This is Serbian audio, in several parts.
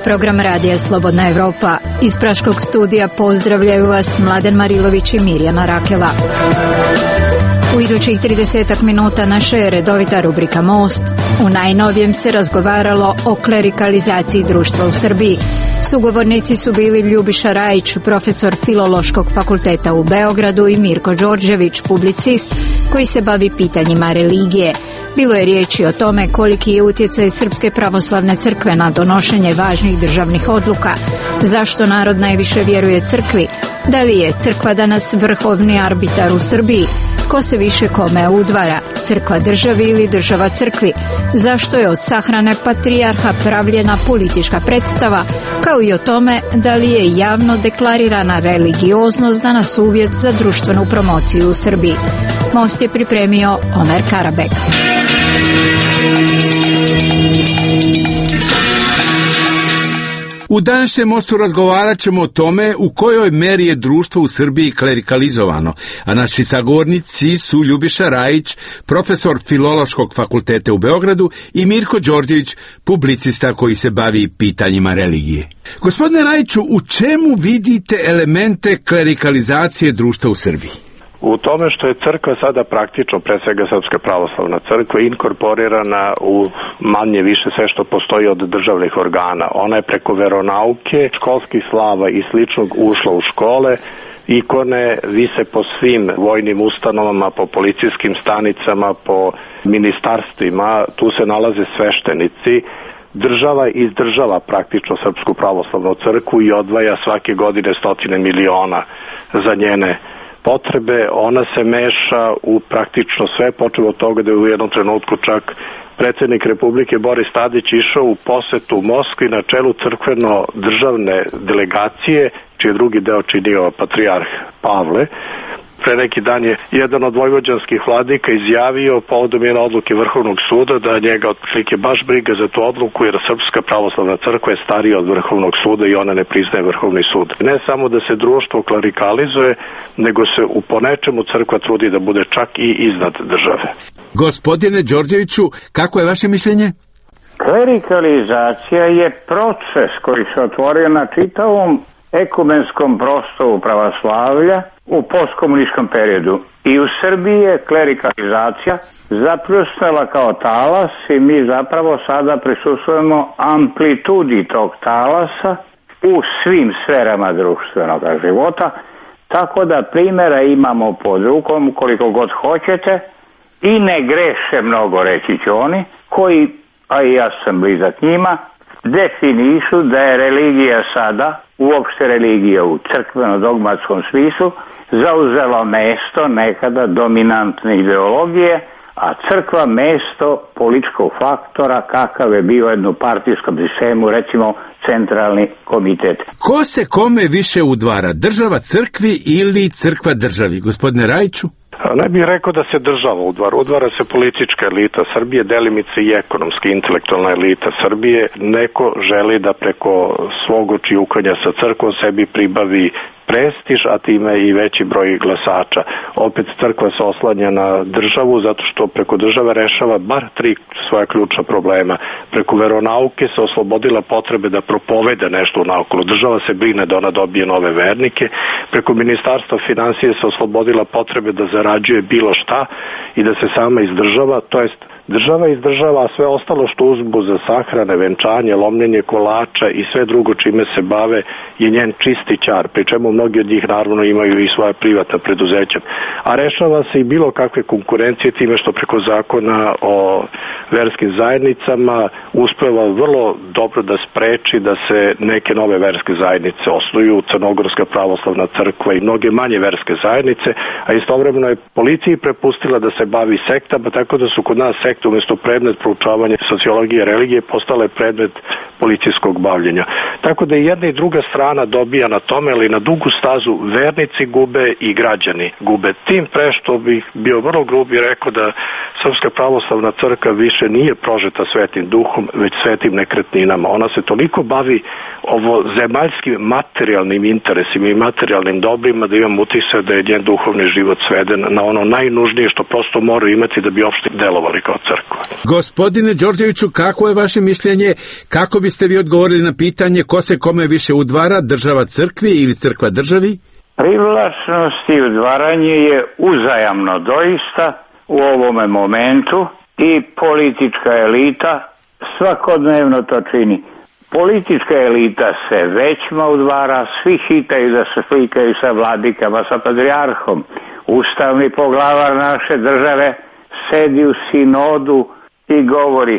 program radija Slobodna Evropa. Iz Praškog studija pozdravljaju vas Mladen Marilović i Mirjana Rakela. U idućih 30 minuta naša je redovita rubrika Most. U najnovijem se razgovaralo o klerikalizaciji društva u Srbiji. Sugovornici su bili Ljubiša Rajić, profesor Filološkog fakulteta u Beogradu, i Mirko Đorđević, publicist koji se bavi pitanjima religije. Bilo je riječi o tome koliki je utjecaj Srpske pravoslavne crkve na donošenje važnih državnih odluka, zašto narod najviše vjeruje crkvi, da li je crkva danas vrhovni arbitar u Srbiji, ko se više kome udvara, crkva državi ili država crkvi, zašto je od sahrane patrijarha pravljena politička predstava, kao i o tome da li je javno deklarirana religioznost danas uvjet za društvenu promociju u Srbiji. Most je pripremio Omer Karabek. U današnjem Mostu razgovarat ćemo o tome u kojoj meri je društvo u Srbiji klerikalizovano, a naši sagovornici su Ljubiša Rajić, profesor Filološkog fakulteta u Beogradu, i Mirko Đorđević, publicista koji se bavi pitanjima religije. Gospodine Rajiću, u čemu vidite elemente klerikalizacije društva u Srbiji? U tome što je crkva sada praktično, pre svega Srpska pravoslavna crkva, inkorporirana u manje više sve što postoji od državnih organa. Ona je preko veronauke, školskih slava i sličnog ušla u škole, ikone vise po svim vojnim ustanovama, po policijskim stanicama, po ministarstvima, tu se nalaze sveštenici. Država izdržava praktično Srpsku pravoslavnu crkvu i odvaja svake godine 100 miliona za njene potrebe. Ona se meša u praktično sve, počelo od toga da je u jednom trenutku čak predsjednik Republike Boris Tadić išao u posetu u Moskvi na čelu crkveno-državne delegacije, čiji drugi deo činio patrijarh Pavle. Pre neki dan je jedan od vojvođanskih vladika izjavio povodom jedne odluke Vrhovnog suda da njega otprilike baš briga za tu odluku, jer Srpska pravoslavna crkva je starija od Vrhovnog suda i ona ne priznaje Vrhovni sud. Ne samo da se društvo klerikalizuje, nego se u ponečemu crkva trudi da bude čak i iznad države. Gospodine Đorđeviću, kako je vaše mišljenje? Klerikalizacija je proces koji se otvorio na čitavom ekumenskom prostoru pravoslavlja u postkomunističkom periodu. I u Srbiji je klerikalizacija zapljusnula kao talas i mi zapravo sada prisustvujemo amplitudi tog talasa u svim sferama društvenog života, tako da primjera imamo pod rukom koliko god hoćete i ne greše mnogo, reći će oni, koji, a i ja sam blizak njima, definišu da je religija sada, uopšte religija u crkveno-dogmatskom smislu, zauzela mesto nekada dominantne ideologije, a crkva mesto političkog faktora kakav je bio jednopartijskom sistemu, recimo centralni komitet. Ko se kome više udvara, država crkvi ili crkva državi, gospodine Rajiću? Ne bih rekao da se država udvara. Udvara se politička elita Srbije, delimice i ekonomski, intelektualna elita Srbije. Neko želi da preko svog očijukanja sa crkvom sebi pribavi prestiž, a time i veći broj glasača. Opet crkva se oslanja na državu zato što preko države rešava bar 3 svoja ključna problema. Preko veronauke se oslobodila potrebe da propovede nešto u naokolo. Država se brine da ona dobije nove vernike. Preko ministarstva finansije se oslobodila potrebe da zarađuje bilo šta i da se sama izdržava, to jest država izdržava, a sve ostalo što uzbu za sahrane, venčanje, lomljenje kolača i sve drugo čime se bave je njen čisti ćar, pri čemu mnogi od njih naravno imaju i svoje privatna preduzeća. A rešava se i bilo kakve konkurencije time što preko zakona o verskim zajednicama uspeva vrlo dobro da spreči da se neke nove verske zajednice osnuju, Crnogorska pravoslavna crkva i mnoge manje verske zajednice, a istovremeno je policiji prepustila da se bavi sektama, tako da su kod nas sekte umjesto predmet proučavanja sociologije religije postale predmet policijskog bavljenja. Tako da i jedna i druga strana dobija na tome, ali na dugu stazu vernici gube i građani gube. Tim pre što bih bio vrlo grub i rekao da Srpska pravoslavna crkva više nije prožeta svetim duhom, već svetim nekretninama. Ona se toliko bavi ovo zemaljskim materijalnim interesima i materijalnim dobrima da imam utisak da je njen duhovni život sveden na ono najnužnije što prosto moraju imati da bi uopšte delovali kao crkva. Gospodine Đorđeviću, kako je vaše mišljenje, kako biste vi odgovorili na pitanje ko se kome više udvara, država crkvi ili crkva državi? Privlačnost i udvaranje je uzajamno doista u ovome momentu i politička elita svakodnevno to čini. Politička elita se većma udvara, svi hitaju da se slikaju sa vladikama, sa patrijarhom. Ustavni poglavar naše države sedi u sinodu i govori: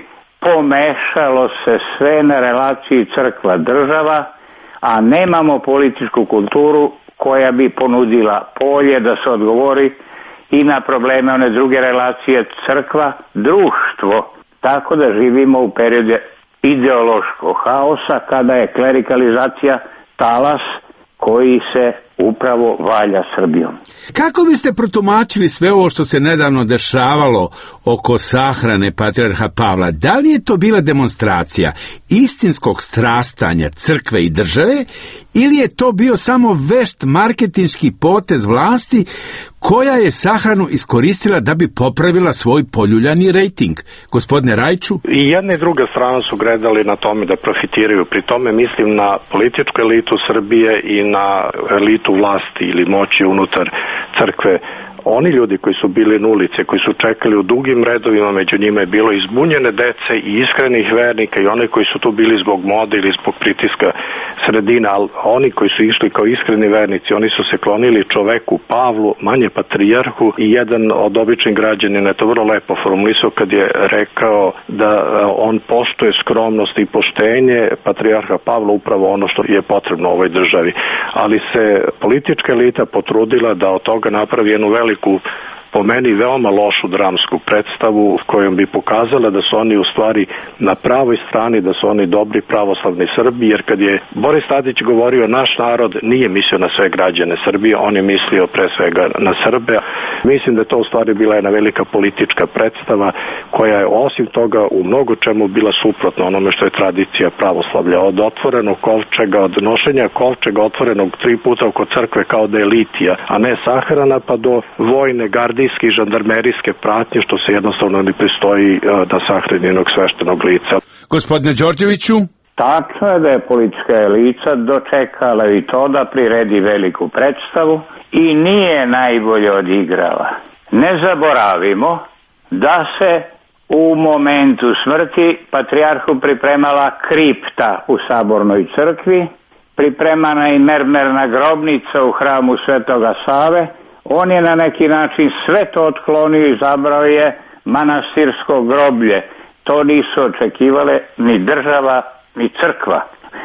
pomešalo se sve na relaciji crkva-država, a nemamo političku kulturu koja bi ponudila polje da se odgovori i na probleme one druge relacije crkva-društvo. Tako da živimo u periodu ideološkog haosa kada je klerikalizacija talas koji se upravo valja Srbijom. Kako biste protumačili sve ovo što se nedavno dešavalo oko sahrane patrijarha Pavla? Da li je to bila demonstracija istinskog strastanja crkve i države ili je to bio samo vešt marketinški potez vlasti koja je sahranu iskoristila da bi popravila svoj poljuljani rejting? Gospodine Rajiću? I jedna i druga strana su gledali na tome da profitiraju. Pri tome mislim na političku elitu Srbije i na elitu vlasti ili moći unutar crkve. Oni ljudi koji su bili na ulici, koji su čekali u dugim redovima, među njima je bilo izbunjene dece i iskrenih vernika i oni koji su tu bili zbog mode ili zbog pritiska sredina, ali oni koji su išli kao iskreni vernici, oni su se klonili čoveku Pavlu, manje patrijarhu, i jedan od običnih građanina je to vrlo lepo formulisao kad je rekao da on poštuje skromnost i poštenje patrijarha Pavla, upravo ono što je potrebno ovoj državi. Ali se politička elita potrudila da od toga napravi jednu veliku, po meni veoma lošu dramsku predstavu kojom bi pokazala da su oni u stvari na pravoj strani, da su oni dobri pravoslavni Srbi, jer kad je Boris Tadić govorio naš narod, nije mislio na sve građane Srbije, on je mislio pre svega na Srbe. Mislim da je to u stvari bila jedna velika politička predstava koja je osim toga u mnogo čemu bila suprotna onome što je tradicija pravoslavlja. Od otvorenog kovčega, od nošenja kovčega otvorenog 3 puta oko crkve kao da je litija, a ne sahrana, pa do vojne, gardijske i žandarmerijske pratnje, što se jednostavno ne pristoji na sahrani jednog sveštenog lica. Gospodine Đorđeviću? Tačno je da je politička elita dočekala i to da priredi veliku predstavu i nije najbolje odigrala. Ne zaboravimo da se u momentu smrti patrijarhu pripremala kripta u Sabornoj crkvi, pripremana i mermerna grobnica u hramu Svetoga Save. On je na neki način sve to otklonio i zabrao je manastirsko groblje. To nisu očekivale ni država ni crkva.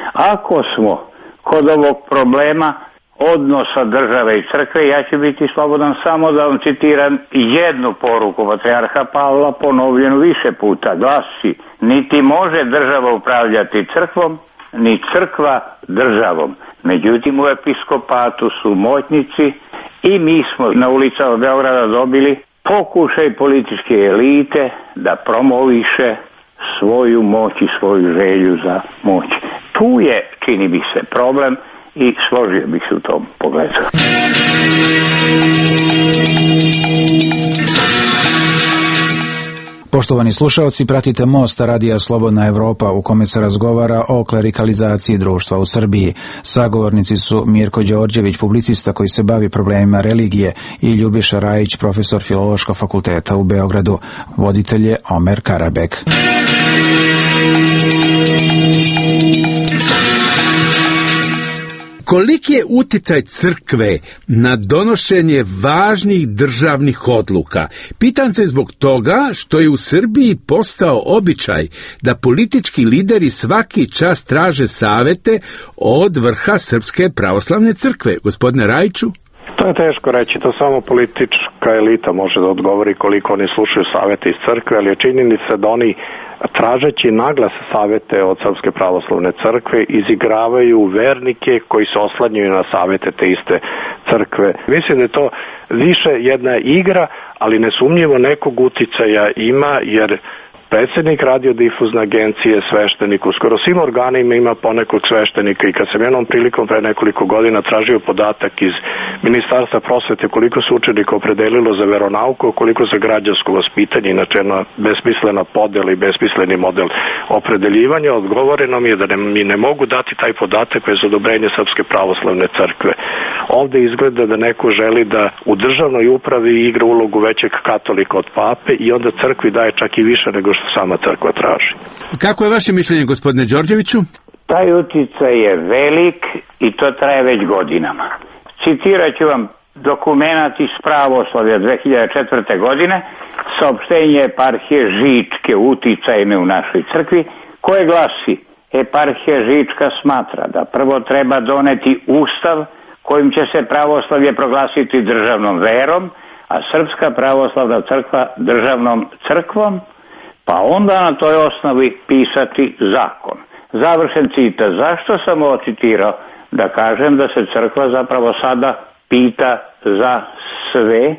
Ako smo kod ovog problema odnosa države i crkve, ja ću biti slobodan samo da vam citiram jednu poruku patrijarha Pavla, ponovljenu više puta. Glasi: niti može država upravljati crkvom, ni crkva državom. Međutim, u episkopatu su moćnici i mi smo na ulicama Beograda dobili pokušaj političke elite da promoviše svoju moć i svoju želju za moć. Tu je, čini mi se, problem i složio bih se u tom pogledu. Poštovani slušalci, pratite Most radija Slobodna Evropa u kome se razgovara o klerikalizaciji društva u Srbiji. Sagovornici su Mirko Đorđević, publicista koji se bavi problemima religije, i Ljubiša Rajić, profesor Filološkog fakulteta u Beogradu. Voditelj je Omer Karabek. Koliki je uticaj crkve na donošenje važnih državnih odluka? Pitam se zbog toga što je u Srbiji postao običaj da politički lideri svaki čas traže savete od vrha Srpske pravoslavne crkve. Gospodine Rajiću? To je teško reći, to samo politička elita može da odgovori koliko oni slušaju savete iz crkve, ali je činjenica da oni, tražeći naglas savete od Srpske pravoslavne crkve, izigravaju vernike koji se oslanjaju na savete te iste crkve. Mislim da je to više jedna igra, ali nesumnjivo nekog uticaja ima, jer predsjednik radiodifuzne agencije, sveštenik, u skoro svim organima ima ponekog sveštenika i kad sam jednom prilikom pre nekoliko godina tražio podatak iz Ministarstva prosvete koliko se učenika opredelilo za veronauku, koliko za građansko vaspitanje, inače jedna besmislena podela i besmisleni model opredeljivanja, odgovoreno mi je da mi ne mogu dati taj podatak bez odobrenja Srpske pravoslavne crkve. Ovde izgleda da neko želi da u državnoj upravi igra ulogu većeg katolika od pape i onda crkvi daje čak i više nego što sama crkva traži. Kako je vaše mišljenje, gospodine Đorđeviću? Taj uticaj je velik i to traje već godinama. Citirat ću vam dokumenat iz pravoslavlja 2004. godine, saopštenje eparhije Žičke uticajne u našoj crkvi, koje glasi: eparhija Žička smatra da prvo treba doneti ustav kojim će se pravoslavlje proglasiti državnom verom, a Srpska pravoslavna crkva državnom crkvom, pa onda na toj osnovi pisati zakon. Završen citat. Zašto sam ovo citirao? Da kažem da se crkva zapravo sada pita za sve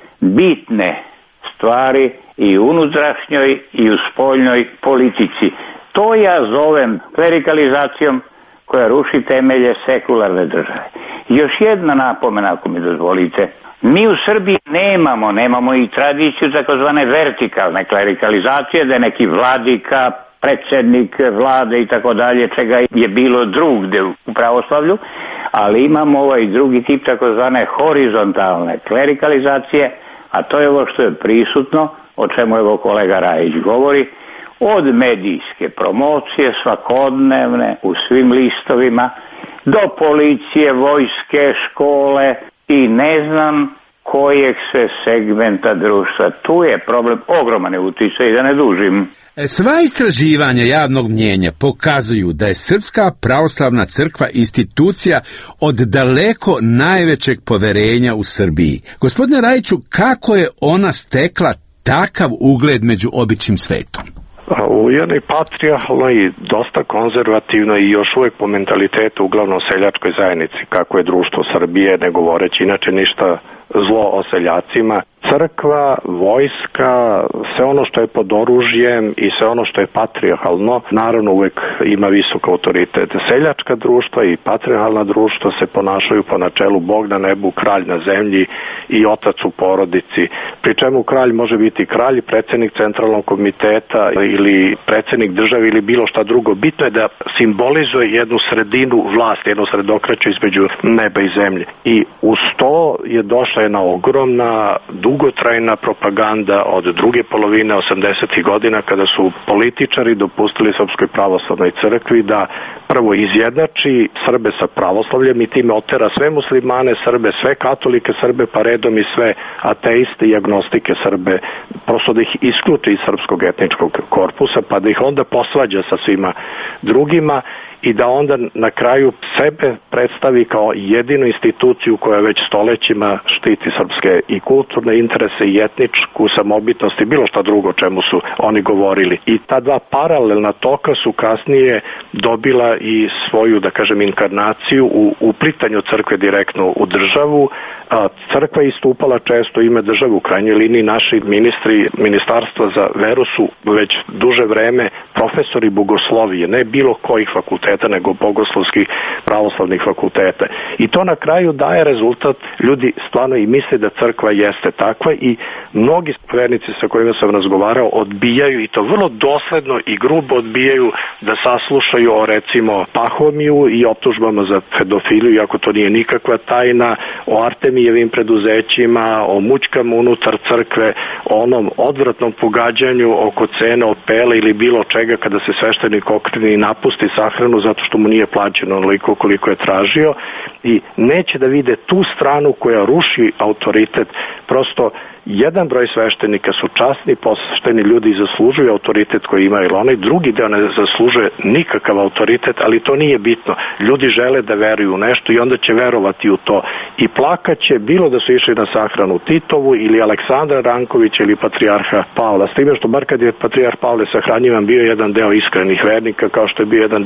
bitne stvari i u unutrašnjoj i u spoljnoj politici. To ja zovem klerikalizacijom koja ruši temelje sekularne države. Još jedna napomena, ako mi dozvolite. Mi u Srbiji nemamo i tradiciju takozvane vertikalne klerikalizacije, da je neki vladika, predsjednik vlade i tako dalje, čega je bilo drugde u pravoslavlju, ali imamo ovaj drugi tip takozvane horizontalne klerikalizacije, a to je ovo što je prisutno, o čemu evo kolega Rajić govori, od medijske promocije svakodnevne u svim listovima, do policije, vojske, škole i ne znam kojeg sve segmenta društva. Tu je problem, ogroman je uticaj, da ne dužim. Sva istraživanja javnog mnjenja pokazuju da je Srpska pravoslavna crkva institucija od daleko najvećeg poverenja u Srbiji. Gospodine Rajiću, kako je ona stekla takav ugled među običnim svetom? Ujedno i patrijarhalno i dosta konzervativno i još uvijek po mentalitetu uglavnom seljačkoj zajednici, kako je društvo Srbije, ne govoreći inače ništa zlo o seljacima. Crkva, vojska, sve ono što je pod oružjem i sve ono što je patrijarhalno, naravno uvek ima visok autoritet. Seljačka društva i patrijarhalna društva se ponašaju po načelu Bog na nebu, kralj na zemlji i otac u porodici. Pri čemu kralj može biti kralj, predsjednik centralnog komiteta ili predsjednik države ili bilo šta drugo. Bitno je da simbolizuje jednu sredinu vlasti, jednu sredokraću između neba i zemlje. I uz to je došla jedna ogromna dugotrajna propaganda od druge polovine 80. godina, kada su političari dopustili Srpskoj pravoslavnoj crkvi da prvo izjednači Srbe sa pravoslavljem i time otera sve muslimane Srbe, sve katolike Srbe, pa redom i sve ateiste i agnostike Srbe, prosto da ih isključi iz srpskog etničkog korpusa, pa da ih onda posvađa sa svima drugima i da onda na kraju sebe predstavi kao jedinu instituciju koja već stolećima štiti srpske i kulturne interese i etničku samobitnost i bilo šta drugo o čemu su oni govorili. I ta dva paralelna toka su kasnije dobila i svoju, da kažem, inkarnaciju u uplitanju crkve direktno u državu. Crkva je istupala često ime države, u krajnjoj liniji naši ministri Ministarstva za veru su već duže vreme profesori bogoslovije, ne bilo kojih fakulteta, nego bogoslovskih pravoslavnih fakulteta. I to na kraju daje rezultat, ljudi stvarno i misle da crkva jeste takva i mnogi vernici sa kojima sam razgovarao odbijaju, i to vrlo dosledno i grubo odbijaju, da saslušaju o recimo Pahomiju i optužbama za pedofiliju, iako to nije nikakva tajna, o Artemijevim preduzećima, o mućkama unutar crkve, o onom odvratnom pogađanju oko cene opele ili bilo čega kada se sveštenik okrene i napusti sahranu zato što mu nije plaćeno onoliko koliko je tražio, i neće da vide tu stranu koja ruši autoritet. Prosto jedan broj sveštenika su časni, pošteni ljudi i zaslužuju autoritet koji ima, ili onaj drugi deo ne zaslužuje nikakav autoritet, ali to nije bitno. Ljudi žele da veruju u nešto i onda će verovati u to i plakaće, bilo da su išli na sahranu Titovu ili Aleksandra Rankovića ili patrijarha Pavla. S time što bar kad je patrijarh Pavle sahranjivan, bio jedan deo iskrenih vernika, kao što je bio jedan deo iskrenih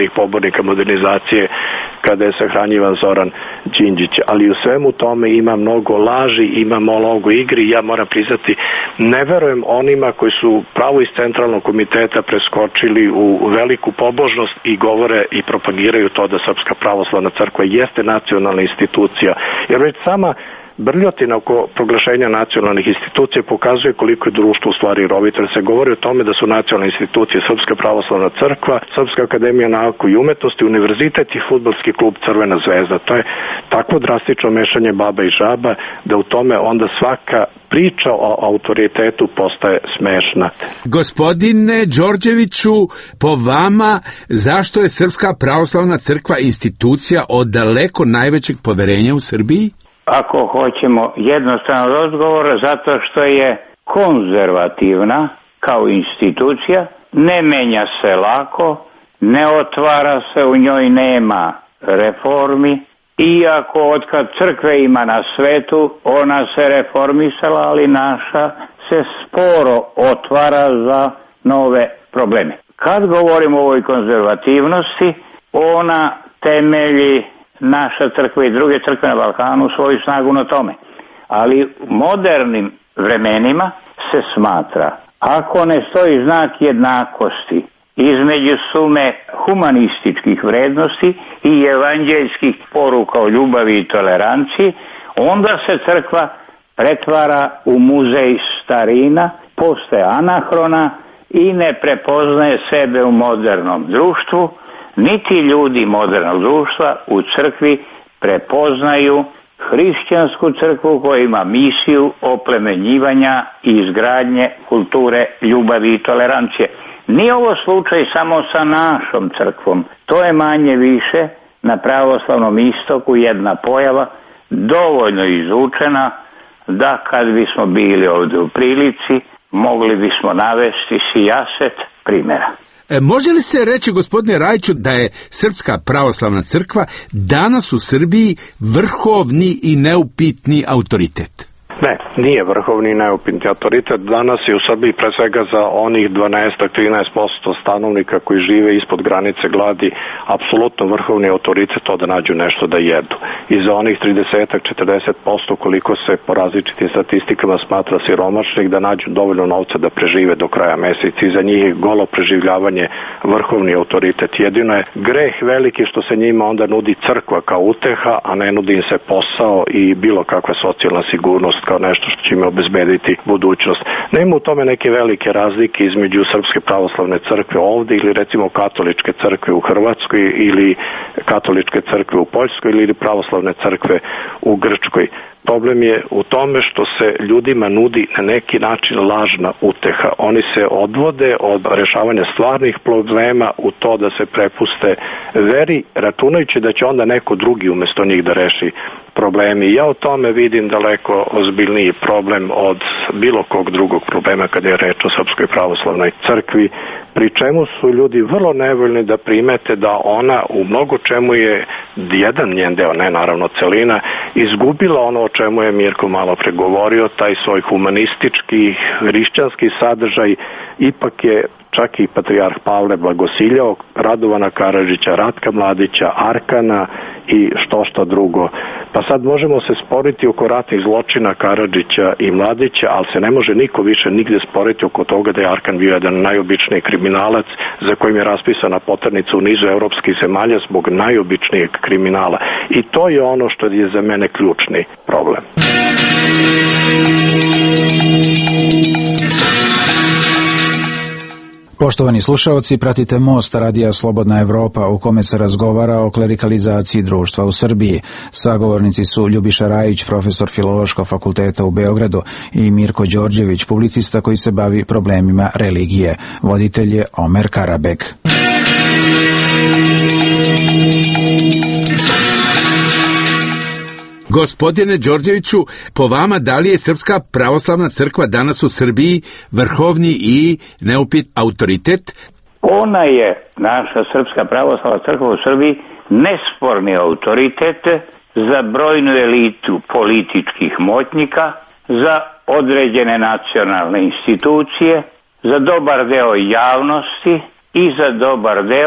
glavnih pobornika modernizacije kada je sahranjivan Zoran Đinđić. Ali u svemu tome ima mnogo laži, ima mnogo igri. Ja moram priznati, ne verujem onima koji su pravo iz Centralnog komiteta preskočili u veliku pobožnost i govore i propagiraju to da Srpska pravoslavna crkva jeste nacionalna institucija. Jer već sama brljotina oko proglašenja nacionalnih institucija pokazuje koliko je društvo u stvari rovito. Se govori o tome da su nacionalne institucije Srpska pravoslavna crkva, Srpska akademija nauke i umetnosti, univerzitet i fudbalski klub Crvena zvezda. To je takvo drastično mešanje baba i žaba da u tome onda svaka priča o autoritetu postaje smešna. Gospodine Đorđeviću, po vama, zašto je Srpska pravoslavna crkva institucija od daleko najvećeg poverenja u Srbiji? Ako hoćemo jednostavan odgovor, zato što je konzervativna kao institucija, ne menja se lako, ne otvara se, u njoj nema reformi, iako otkad crkve ima na svetu, ona se reformisala, ali naša se sporo otvara za nove probleme. Kad govorimo o ovoj konzervativnosti, ona temelji naša crkva i druge crkve na Balkanu svoju snagu na tome. Ali u modernim vremenima se smatra, ako ne stoji znak jednakosti između sume humanističkih vrednosti i evanđeljskih poruka o ljubavi i toleranciji, onda se crkva pretvara u muzej starina, postaje anahrona i ne prepoznaje sebe u modernom društvu, niti ljudi modernog društva u crkvi prepoznaju hrišćansku crkvu koja ima misiju oplemenjivanja i izgradnje kulture ljubavi i tolerancije. Nije ovo slučaj samo sa našom crkvom, to je manje više na pravoslavnom istoku jedna pojava dovoljno izučena da kad bismo bili ovdje u prilici mogli bismo navesti sijaset primjera. Može li se reći, gospodine Rajiću, da je Srpska pravoslavna crkva danas u Srbiji vrhovni i neupitni autoritet? Ne, nije vrhovni neupitni autoritet. Danas je u Srbiji pre svega za onih 12-13% stanovnika koji žive ispod granice gladi apsolutno vrhovni autoritet to da nađu nešto da jedu. I za onih 30-40% koliko se po različitim statistikama smatra siromašnih da nađu dovoljno novca da prežive do kraja meseca. I za njih je golo preživljavanje vrhovni autoritet. Jedino je greh veliki što se njima onda nudi crkva kao uteha, a ne nudi im se posao i bilo kakva socijalna sigurnost kao nešto što će im obezbediti budućnost. Nema u tome neke velike razlike između Srpske pravoslavne crkve ovdje ili recimo katoličke crkve u Hrvatskoj ili katoličke crkve u Poljskoj ili pravoslavne crkve u Grčkoj. Problem je u tome što se ljudima nudi na neki način lažna uteha. Oni se odvode od rešavanja stvarnih problema u to da se prepuste veri, računajući da će onda neko drugi umjesto njih da reši problemi. Ja o tome vidim daleko ozbiljniji problem od bilo kog drugog problema kada je reč o Srpskoj pravoslavnoj crkvi, pri čemu su ljudi vrlo nevoljni da primete da ona u mnogo čemu je jedan njen deo, ne naravno celina, izgubila ono o čemu je Mirko malo pregovorio, taj svoj humanistički, hrišćanski sadržaj, ipak je čak i patrijarh Pavle blagosiljao Radovana Karadžića, Ratka Mladića, Arkana i što drugo. Pa sad možemo se sporiti oko ratnih zločina Karadžića i Mladića, ali se ne može niko više nigde sporiti oko toga da je Arkan bio jedan najobičniji kriminalac za kojim je raspisana poternica u nizu evropskih zemalja zbog najobičnijeg kriminala. I to je ono što je za mene ključni problem. Poštovani slušaoci, pratite Most radija Slobodna Evropa u kome se razgovara o klerikalizaciji društva u Srbiji. Sagovornici su Ljubiša Rajić, profesor Filološkog fakulteta u Beogradu, i Mirko Đorđević, publicista koji se bavi problemima religije. Voditelj je Omer Karabek. Gospodine Đorđeviću, po vama, da li je Srpska pravoslavna crkva danas u Srbiji vrhovni i neupit autoritet? Ona je, naša Srpska pravoslavna crkva u Srbiji, nesporni autoritet za brojnu elitu političkih moćnika, za određene nacionalne institucije, za dobar deo javnosti i za dobar deo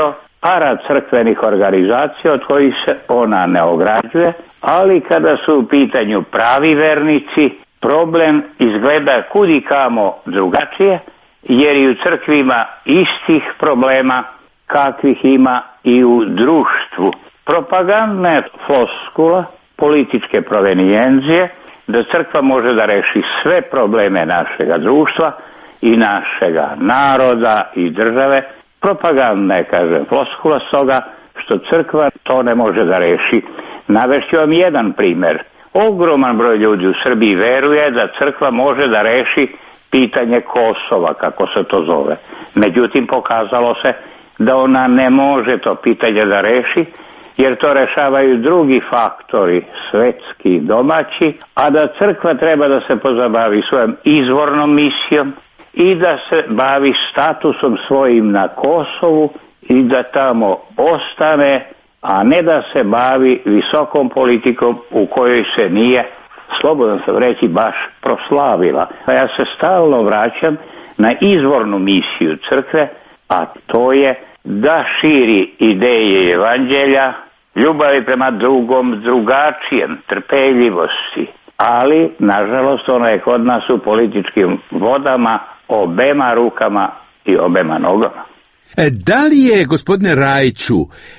paracrkvenih organizacija od kojih se ona ne ograđuje, ali kada su u pitanju pravi vernici, problem izgleda kudikamo drugačije, jer i u crkvi ima istih problema kakvih ima i u društvu. Propagandna je floskula političke provenijencije da crkva može da reši sve probleme našega društva i našega naroda i države. Propagandna je, kažem, floskula stoga što crkva to ne može da reši. Navešću vam jedan primer. Ogroman broj ljudi u Srbiji veruje da crkva može da reši pitanje Kosova, kako se to zove. Međutim, pokazalo se da ona ne može to pitanje da reši, jer to rešavaju drugi faktori, svetski i domaći, a da crkva treba da se pozabavi svojom izvornom misijom i da se bavi statusom svojim na Kosovu i da tamo ostane, a ne da se bavi visokom politikom u kojoj se nije, slobodan sam reći, baš proslavila. A ja se stalno vraćam na izvornu misiju crkve, a to je da širi ideje evanđelja, ljubavi prema drugom, drugačijem, trpeljivosti. Ali, nažalost, ona je kod nas u političkim vodama obema rukama i obema nogama. Da li je, gospodine Rajiću,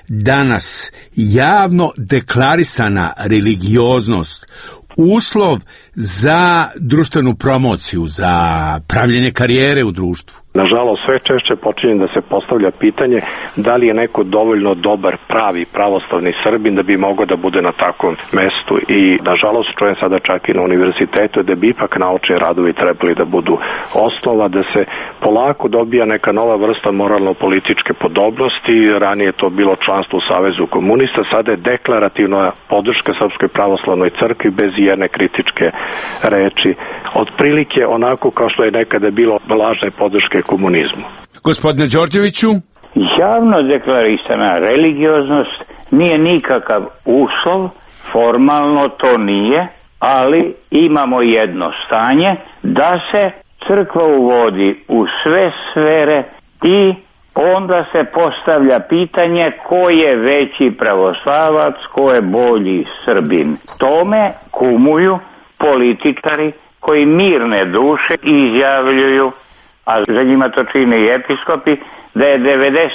danas javno deklarisana religioznost uslov za društvenu promociju, za pravljenje karijere u društvu? Nažalost, sve češće počinje da se postavlja pitanje da li je neko dovoljno dobar, pravi, pravoslavni Srbin da bi mogao da bude na takvom mestu. I, nažalost, čujem sada čak i na univerzitetu da bi ipak naučni radovi trebali da budu osnova, da se polako dobija neka nova vrsta moralno-političke podobnosti. Ranije je to bilo članstvo u Savezu komunista, sada je deklarativna podrška Srpskoj pravoslavnoj crkvi bez jedne kritičke reči. Otprilike onako kao što je nekada bilo lažne podrške komunizmu. Gospodine Đorđeviću? Javno deklarisana religioznost nije nikakav uslov, formalno to nije, ali imamo jedno stanje da se crkva uvodi u sve sfere i onda se postavlja pitanje ko je veći pravoslavac, ko je bolji Srbin. Tome kumuju političari koji mirne duše izjavljuju, a za njima to čine i episkopi, da je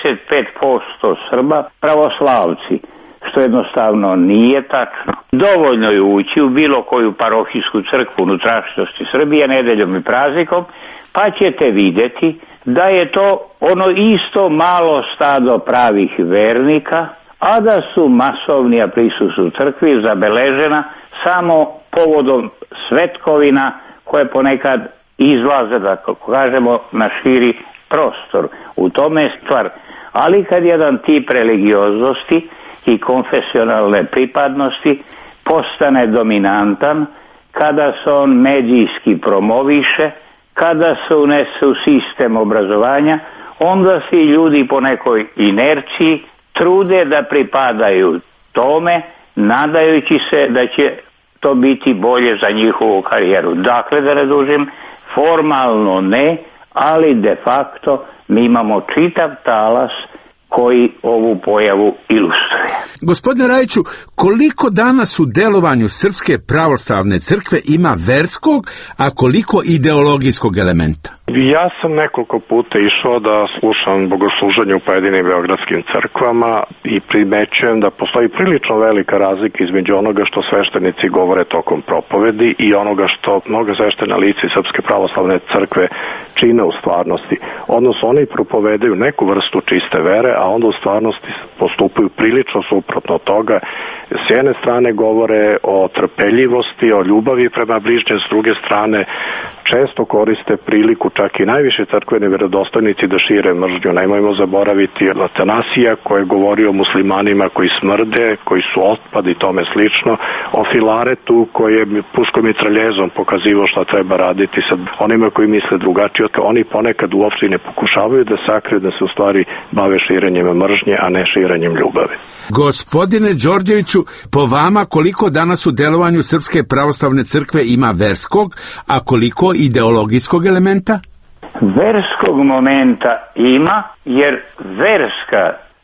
95% Srba pravoslavci, što jednostavno nije tačno. Dovoljno je ući u bilo koju parohijsku crkvu unutrašnjosti Srbije nedeljom i praznikom, pa ćete vidjeti da je to ono isto malo stado pravih vernika, a da su masovnija prisustva u crkvi zabeležena samo povodom svetkovina koje ponekad izlaze, da kažemo, na širi prostor. U tome je stvar. Ali kad jedan tip religioznosti i konfesionalne pripadnosti postane dominantan, kada se on medijski promoviše, kada se unese u sistem obrazovanja, onda se ljudi po nekoj inerciji trude da pripadaju tome, nadajući se da će to biti bolje za njihovu karijeru. Dakle, da ne dužim, formalno ne, ali de facto mi imamo čitav talas koji ovu pojavu ilustruje. Gospodine Rajiću, koliko danas u delovanju Srpske pravoslavne crkve ima verskog, a koliko ideologijskog elementa? Ja sam nekoliko puta išao da slušam bogosluženje u pojedinim beogradskim crkvama i primećujem da postoji prilično velika razlika između onoga što sveštenici govore tokom propovedi i onoga što mnoga sveštena lica iz Srpske pravoslavne crkve čine u stvarnosti. Odnosno, oni propovedaju neku vrstu čiste vere, a onda u stvarnosti postupaju prilično suprotno od toga. S jedne strane govore o trpeljivosti, o ljubavi prema bližnjem, s druge strane često koriste priliku, čak i najviše crkveni verodostojnici, da šire mržnju. Nemojmo zaboraviti Atanasija koji je govorio o muslimanima koji smrde, koji su otpad i tome slično, o Filaretu koji je puškom i traljezom pokazivao šta treba raditi sa onima koji misle drugačije. Oni ponekad uopšte ne pokušavaju da sakriju da se u stvari bave širenjem mržnje, a ne širenjem ljubavi. Gospodine Đorđeviću, po vama koliko danas u delovanju Srpske pravoslavne crkve ima verskog, a koliko ideologijskog elementa? Verskog momenta ima, jer verska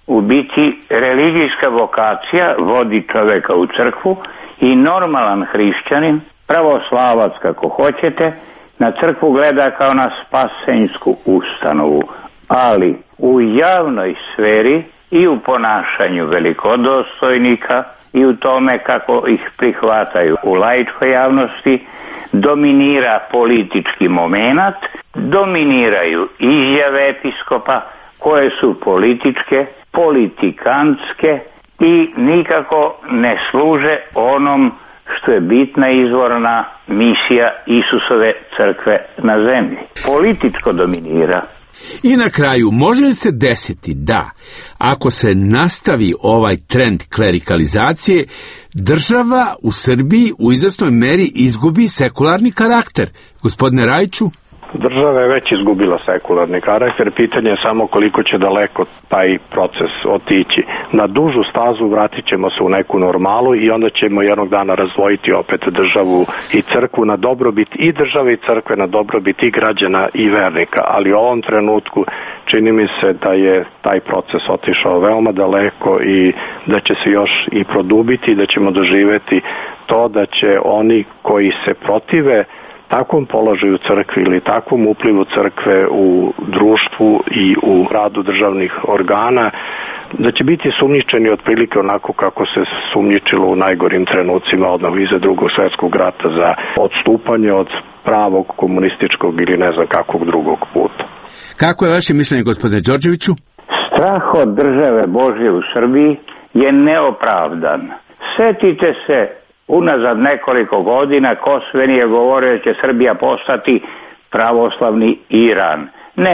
u biti religijska vokacija vodi čoveka u crkvu i normalan hrišćanin, pravoslavac kako hoćete, na crkvu gleda kao na spasenjsku ustanovu, ali u javnoj sferi i u ponašanju velikodostojnika i u tome kako ih prihvataju u laičkoj javnosti dominira politički momenat, dominiraju izjave episkopa koje su političke, politikantske i nikako ne služe onom što je bitna izvorna misija Isusove crkve na zemlji. Političko dominira. I na kraju, može li se desiti da, ako se nastavi ovaj trend klerikalizacije, država u Srbiji u izvesnoj meri izgubi sekularni karakter? Gospodine Rajiću? Država je već izgubila sekularni karakter, pitanje je samo koliko će daleko taj proces otići. Na dužu stazu vratit ćemo se u neku normalu i onda ćemo jednog dana razdvojiti opet državu i crkvu na dobrobit i države i crkve, na dobrobit i građana i vernika. Ali u ovom trenutku čini mi se da je taj proces otišao veoma daleko i da će se još i produbiti i da ćemo doživeti to da će oni koji se protive takvom položaju crkve ili takvom uplivu crkve u društvu i u radu državnih organa, da će biti sumnjičeni otprilike onako kako se sumnjičilo u najgorim trenucima odmah iza Drugog svjetskog rata za odstupanje od pravog komunističkog ili ne znam kakvog drugog puta. Kako je vaše mišljenje, gospodine Đorđeviću? Strah od države Božje u Srbiji je neopravdan. Setite se, unazad nekoliko godina Kosveni je govorio da će Srbija postati pravoslavni Iran.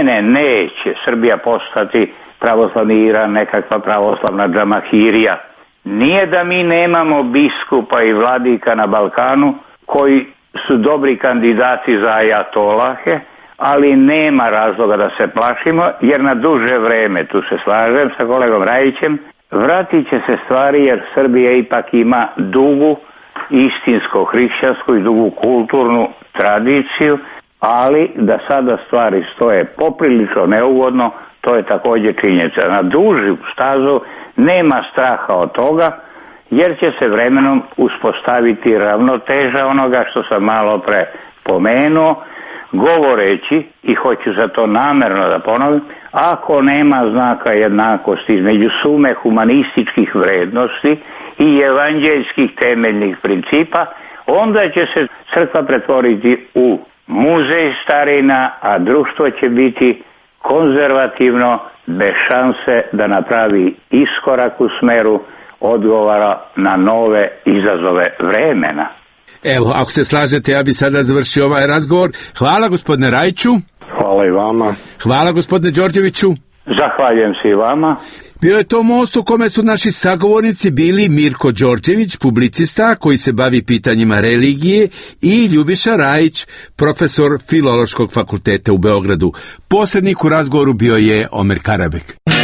Neće Srbija postati pravoslavni Iran, nekakva pravoslavna džamahirija. Nije da mi nemamo biskupa i vladika na Balkanu koji su dobri kandidati za ajatolahe, ali nema razloga da se plašimo, jer na duže vreme, tu se slažem sa kolegom Rajićem, vratit će se stvari jer Srbija ipak ima dugu istinsko hrišćansku i dugu kulturnu tradiciju, ali da sada stvari stoje poprilično neugodno, to je također činjenica. Na dužu stazu nema straha od toga, jer će se vremenom uspostaviti ravnoteža onoga što sam malo pre pomenuo, govoreći, i hoću za to namjerno da ponovim, ako nema znaka jednakosti između sume humanističkih vrednosti i evanđeljskih temeljnih principa, onda će se crkva pretvoriti u muzej starina, a društvo će biti konzervativno, bez šanse da napravi iskorak u smeru odgovora na nove izazove vremena. Evo, ako se slažete, ja bi sada završio ovaj razgovor. Hvala, gospodine Rajiću. Hvala i vama. Hvala, gospodine Đorđeviću. Zahvaljujem se i vama. Bio je to most u kome su naši sagovornici bili Mirko Đorđević, publicista koji se bavi pitanjima religije, i Ljubiša Rajić, profesor Filološkog fakulteta u Beogradu. Posrednik u razgovoru bio je Omer Karabek.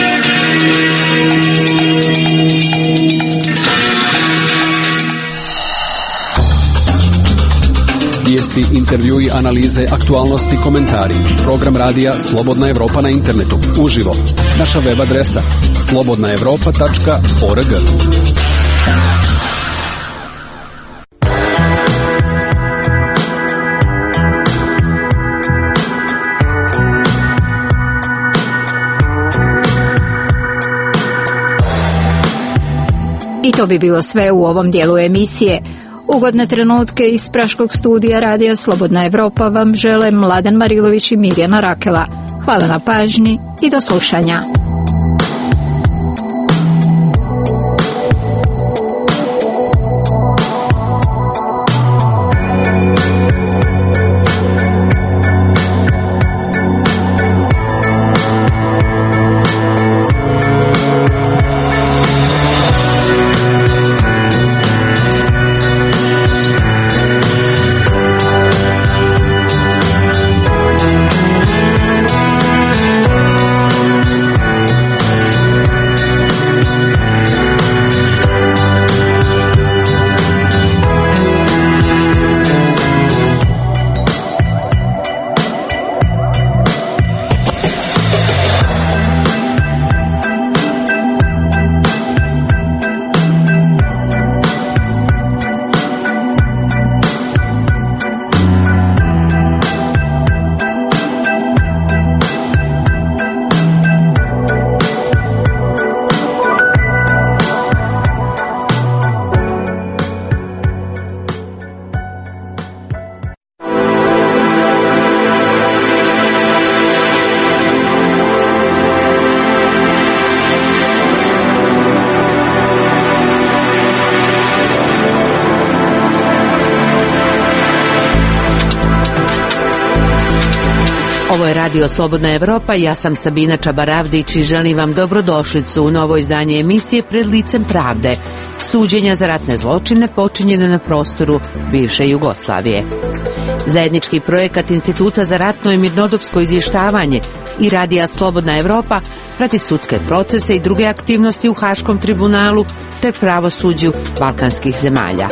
Vijesti, intervjui, analize, aktualnosti, komentari. Program radija Slobodna Evropa na internetu. Uživo. Naša web adresa slobodnaevropa.org. I to bi bilo sve u ovom dijelu emisije. Ugodne trenutke iz praškog studija radija Slobodna Evropa vam žele Mladen Marilović i Mirjana Rakela. Hvala na pažnji i do slušanja. Ovo je Radio Slobodna Evropa, ja sam Sabina Čabaravdić i želim vam dobrodošlicu u novo izdanje emisije Pred licem pravde. Suđenja za ratne zločine počinjene na prostoru bivše Jugoslavije. Zajednički projekat Instituta za ratno i mirnodopsko izvještavanje i Radija Slobodna Evropa prati sudske procese i druge aktivnosti u Haškom tribunalu te pravosuđu balkanskih zemalja.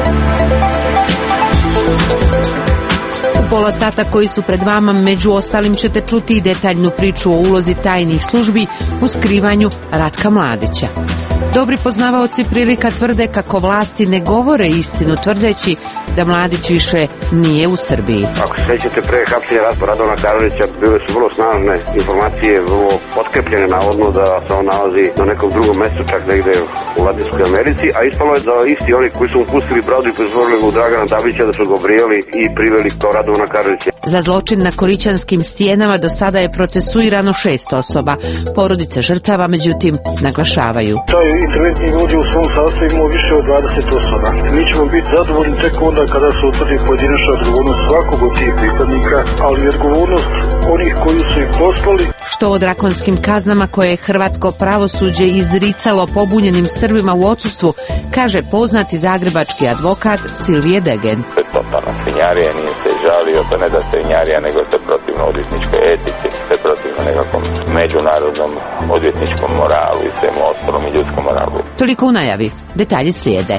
Pola sata koji su pred vama, među ostalim ćete čuti i detaljnu priču o ulozi tajnih službi u skrivanju Ratka Mladića. Dobri poznavaoci prilika tvrde kako vlasti ne govore istinu, tvrdeći da Mladić više nije u Srbiji. Ako se sjećate, pre hapšenja Ratka Radovana Karadžića bile su vrlo snažne informacije, vrlo potkrepljene navodno da se on nalazi na nekom drugom mjestu, čak negde u Latinskoj Americi, a ispalo je da isti oni koji su mu pustili bradu i pozvorili u Dragana Dabića da su ga obrijali i priveli kao Radovana Karadžića. Za zločin na Korićanskim stijenama do sada je procesuirano 6 osoba. Porodice žrtava, međutim, naglašavaju. Taj interventni ljudi u svom sastavu imao više od 20 osoba. Mi ćemo biti zadovoljni tek onda kada se utvrdi pojedinačna odgovornost svakog od tih pripadnika, ali i odgovornost onih koji su ih poslali. Što o drakonskim kaznama koje je hrvatsko pravosuđe izricalo pobunjenim Srbima u odsustvu, kaže poznati zagrebački advokat Silvije Degen. To je totalna svinjarija, nije se žalio, to ne da svinjarija, nego se protivno odvjetničkoj etici, se protivno nekakvom međunarodnom odvjetničkom moralu i svemu ostalom i ljudskom moralu. Toliko u najavi, detalji slijede.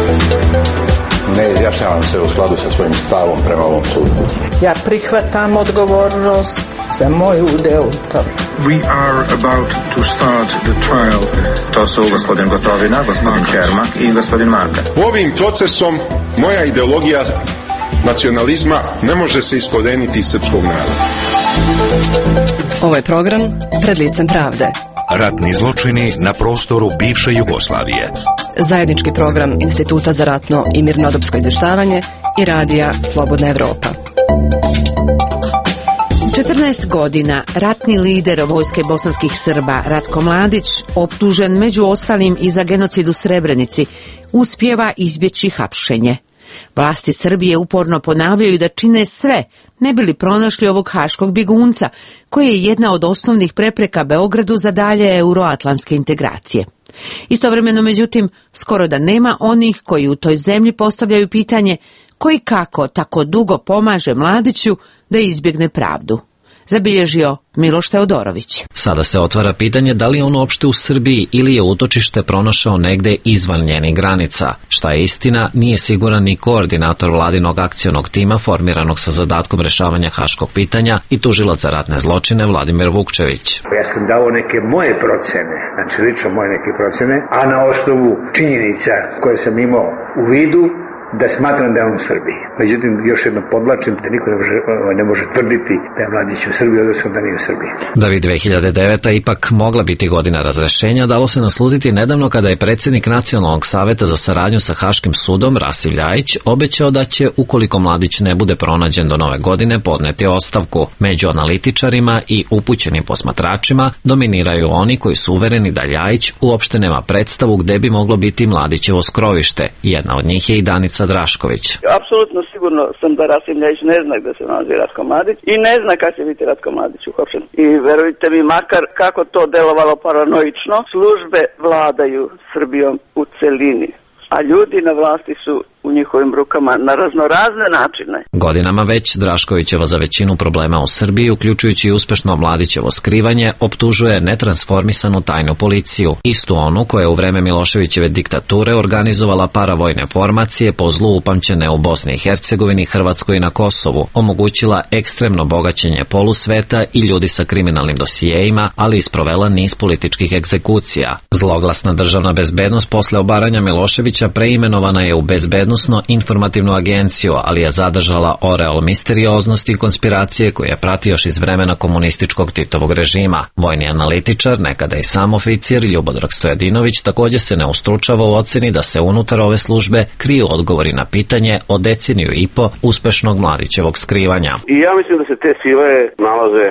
Ne izjašnjavam se u skladu sa svojim stavom prema ovom sudu. Ja prihvatam odgovornost za moj udeo u tome. We are about to start the trial. To su gospodin Gotovina, gospodin Čermak i gospodin Marka. Ovim procesom moja ideologija nacionalizma ne može se iskoreniti iz srpskog naroda. Ovo je program Pred licem pravde. Ratni zločini na prostoru bivše Jugoslavije. Zajednički program Instituta za ratno i mirnodopsko izvještavanje i Radija Slobodna Evropa. 14 godina ratni lider vojske bosanskih Srba Ratko Mladić, optužen među ostalim i za genocid u Srebrenici, uspijeva izbjeći hapšenje. Vlasti Srbije uporno ponavljaju da čine sve ne bi li pronašli ovog haškog bjegunca, koji je jedna od osnovnih prepreka Beogradu za dalje euroatlantske integracije. Istovremeno, međutim, skoro da nema onih koji u toj zemlji postavljaju pitanje koji kako tako dugo pomaže Mladiću da izbjegne pravdu. Zabilježio Miloš Teodorović. Sada se otvara pitanje da li je on uopšte u Srbiji ili je utočište pronašao negde izvan njenih granica. Šta je istina, nije siguran ni koordinator vladinog akcionog tima formiranog sa zadatkom rešavanja haškog pitanja i tužilac za ratne zločine Vladimir Vukčević. Ja sam dao neke moje procene, znači lično moje neke procene, a na osnovu činjenica koje sam imao u vidu, da smatram da je on u Srbiji. Međutim, još jedno podlačim da niko ne može tvrditi da je Mladić u Srbiji, odnosno da nije u Srbiji. Da bi 2009. ipak mogla biti godina razrešenja, dalo se naslutiti nedavno kada je predsjednik Nacionalnog saveta za saradnju sa Haškim sudom Rasim Ljajić obećao da će, ukoliko Mladić ne bude pronađen do nove godine, podneti ostavku. Među analitičarima i upućenim posmatračima dominiraju oni koji su uvereni da Ljajić uopšte nema predstavu gde bi moglo biti Mladićevo skrovište. Jedna od njih je i Danica Drašković. Apsolutno sigurno sam da Rasim Ljajić ne zna gde se nalazi Ratko Mladić i ne zna kad će biti Ratko Mladić uhapšen. I verujte mi, makar kako to delovalo paranoično, službe vladaju Srbijom u celini, a ljudi na vlasti su u njihovim rukama na raznorazne načine. Godinama već Draškovićeva za većinu problema u Srbiji, uključujući uspešno Mladićevo skrivanje, optužuje netransformisanu tajnu policiju, istu onu koja je u vreme Miloševićeve diktature organizovala paravojne formacije po zlu upamćene u Bosni i Hercegovini, Hrvatskoj i na Kosovu, omogućila ekstremno bogaćenje polusveta i ljudi sa kriminalnim dosijejima, ali isprovela niz političkih egzekucija. Zloglasna državna bezbednost posle obaranja Miloševića preimenovana je u Bezbednosno-informativnu agenciju, ali je zadržala oreol misterioznosti i konspiracije koje je pratio još iz vremena komunističkog Titovog režima. Vojni analitičar, nekada i sam oficir Ljubodrag Stojadinović, također se ne ustručava u oceni da se unutar ove službe kriju odgovori na pitanje o deceniju i po uspešnog Mladićevog skrivanja. I ja mislim da se te sile nalaze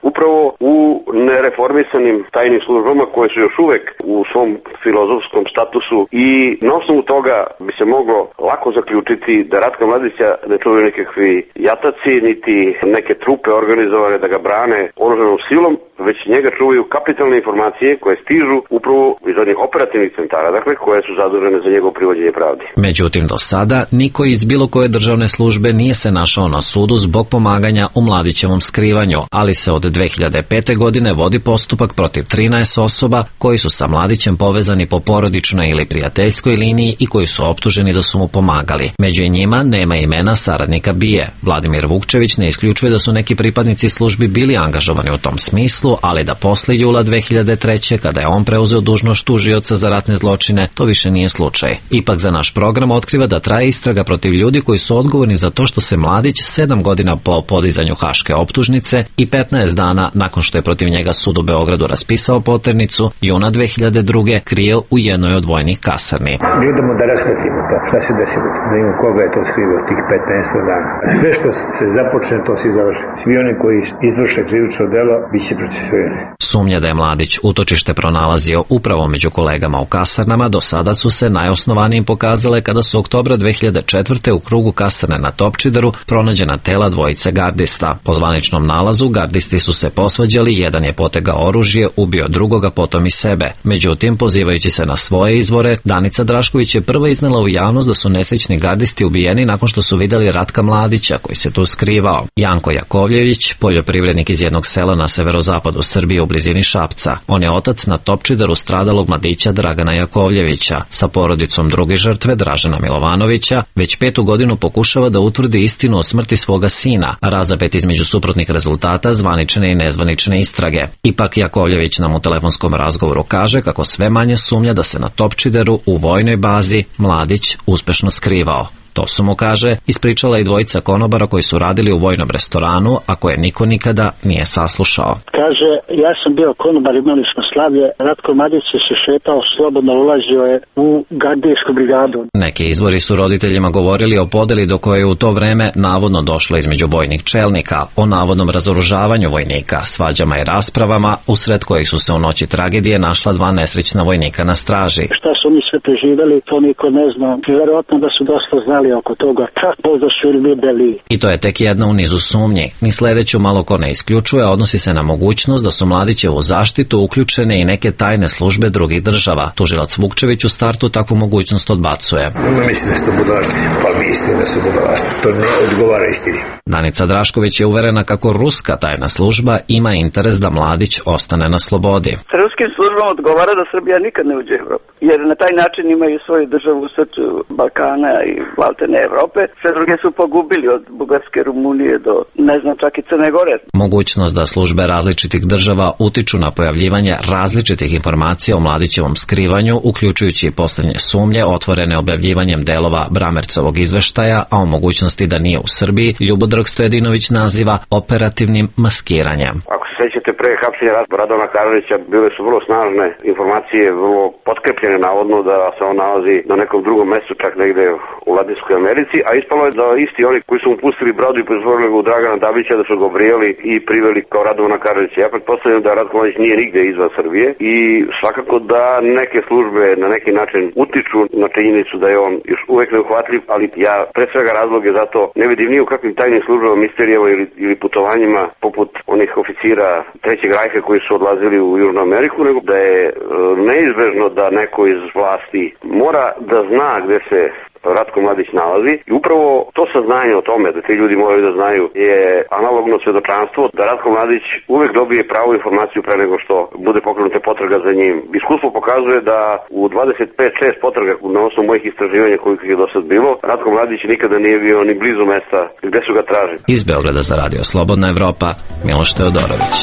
upravo u nereformisanim tajnim službama koje su još uvek u svom filozofskom statusu i na osnovu toga bi se moglo lako zaključiti da Ratka Mladića ne čuvaju nikakvi jataci, niti neke trupe organizovane da ga brane oružanom silom, već njega čuvaju kapitalne informacije koje stižu upravo iz onih operativnih centara, dakle, koje su zadužene za njegovo privođenje pravdi. Međutim, do sada niko iz bilo koje državne službe nije se našao na sudu zbog pomaganja u Mladićevom skrivanju, ali se od 2005. godine vodi postupak protiv 13 osoba koji su sa Mladićem povezani po porodičnoj ili prijateljskoj liniji i koji su optuženi da su mu pomagali. Među njima nema imena saradnika BIA. Vladimir Vukčević ne isključuje da su neki pripadnici službi bili angažovani u tom smislu, ali da posle jula 2003. kada je on preuzeo dužnost tužioca za ratne zločine, to više nije slučaj. Ipak za naš program otkriva da traje istraga protiv ljudi koji su odgovorni za to što se Mladić 7 godina po podizanju haške optužnice i 15 dana nakon što je protiv njega sud u Beogradu raspisao poternicu, juna 2002. krio u jednoj od vojnih kasarni. Gledamo da rasvetimo to, šta se desilo, da imamo koga je to skrivio tih 15 dana. Sve što se započne, to se završi. Svi oni koji izvrše krivično delo, bit će procesuirani. Sumnja da je Mladić utočište pronalazio upravo među kolegama u kasarnama do sada su se najosnovanijim pokazale kada su oktobra 2004. u krugu kasarne na Topčideru pronađena tela dvojice gardista. Po zvaničnom nalazu gardisti su se posvađali, jedan je potegao oružje, ubio drugoga, potom i sebe. Međutim, pozivajući se na svoje izvore, Danica Drašković je prva iznela u javnost da su nesrećni gardisti ubijeni nakon što su vidjeli Ratka Mladića koji se tu skrivao. Janko Jakovljević, poljoprivrednik iz jednog sela na severozapadu Srbije u blizini Šapca. On je otac na Topčideru stradalog mladića Dragana Jakovljevića. Sa porodicom druge žrtve, Dražena Milovanovića, već 5. godinu pokušava da utvrdi istinu o smrti svoga sina, razapet između suprotnih rezultata zvanične i nezvanične istrage. Ipak Jakovljević nam u telefonskom razgovoru kaže kako sve manje sumnja da se na Topčideru u vojnoj bazi Mladić uspešno skrivao. To su mu, kaže, ispričala i dvojica konobara koji su radili u vojnom restoranu, a koje niko nikada nije saslušao. Kaže, ja sam bio konobar, imali smo slavlje, Ratko Mladić se šetao, slobodno ulazio je u gardijsku brigadu. Neki izvori su roditeljima govorili o podeli do koje je u to vreme navodno došlo između vojnih čelnika, o navodnom razoružavanju vojnika, svađama i raspravama, usred kojih su se u noći tragedije našla 2 nesrećna vojnika na straži. Šta su oni sve preživjeli, to niko ne zna. Vjerojatno da su dosta znali oko toga, kako da su videli. I to je tek jedna u nizu sumnji. Ni sledeću malo ko ne isključuje, odnosi se na mogućnost da su Mladićevu zaštitu uključene i neke tajne službe drugih država. Tužilac Vukčević u startu takvu mogućnost odbacuje. Mislim da su to budalaštine, pa mislim da su budalaštine. To ne odgovara istini. Danica Drašković je uverena kako ruska tajna služba ima interes da Mladić ostane na slobodi. Ruskim službama odgovara da Srbija nikad ne uđe u Evropu, jer na taj način imaju svoju državu u srcu Balkana i Baltene Evrope. Sve druge su pogubili od Bugarske, Rumunije do, ne znam, čak i Crne Gore. Mogućnost da službe različitih država utiču na pojavljivanje različitih informacija o Mladićevom skrivanju, uključujući i posljednje sumnje otvorene objavljivanjem delova Bramercovog izveštaja, a o mogućnosti da nije u Srbiji, Ljubodrag Stojadinović naziva operativnim maskiranjem. Sećate, pre hapšenja Radovana Karadžića bile su vrlo snažne informacije, vrlo potkrepljene navodno da se on nalazi na nekom drugom mestu, čak negde u Latinskoj Americi, a ispalo je da isti oni koji su mu pustili bradu i pretvorili ga u Dragana Dabića da su ga obrijeli i priveli kao Radovana Karadžića. Ja pretpostavljam da Ratko Mladić nije nigde izvan Srbije i svakako da neke službe na neki način utiču na činjenicu da je on još uvek neuhvatljiv, ali ja pre svega razloge za to ne vidim ni u kakvim tajnim službama, misterijama ili putovanjima poput onih oficira Trećeg rajha koji su odlazili u Južnu Ameriku, nego da je neizbežno da neko iz vlasti mora da zna gde se Ratko Mladić nalazi i upravo to saznanje o tome da ti ljudi moraju da znaju je analogno svedočanstvo da Ratko Mladić uvek dobije pravu informaciju pre nego što bude pokrenuta potraga za njim. Iskustvo pokazuje da u 25-6 potraga na osnovu mojih istraživanja koliko je do sad bilo, Ratko Mladić nikada nije bio ni blizu mesta gde su ga tražili. Iz Beograda za Radio Slobodna Evropa, Miloš Teodorović.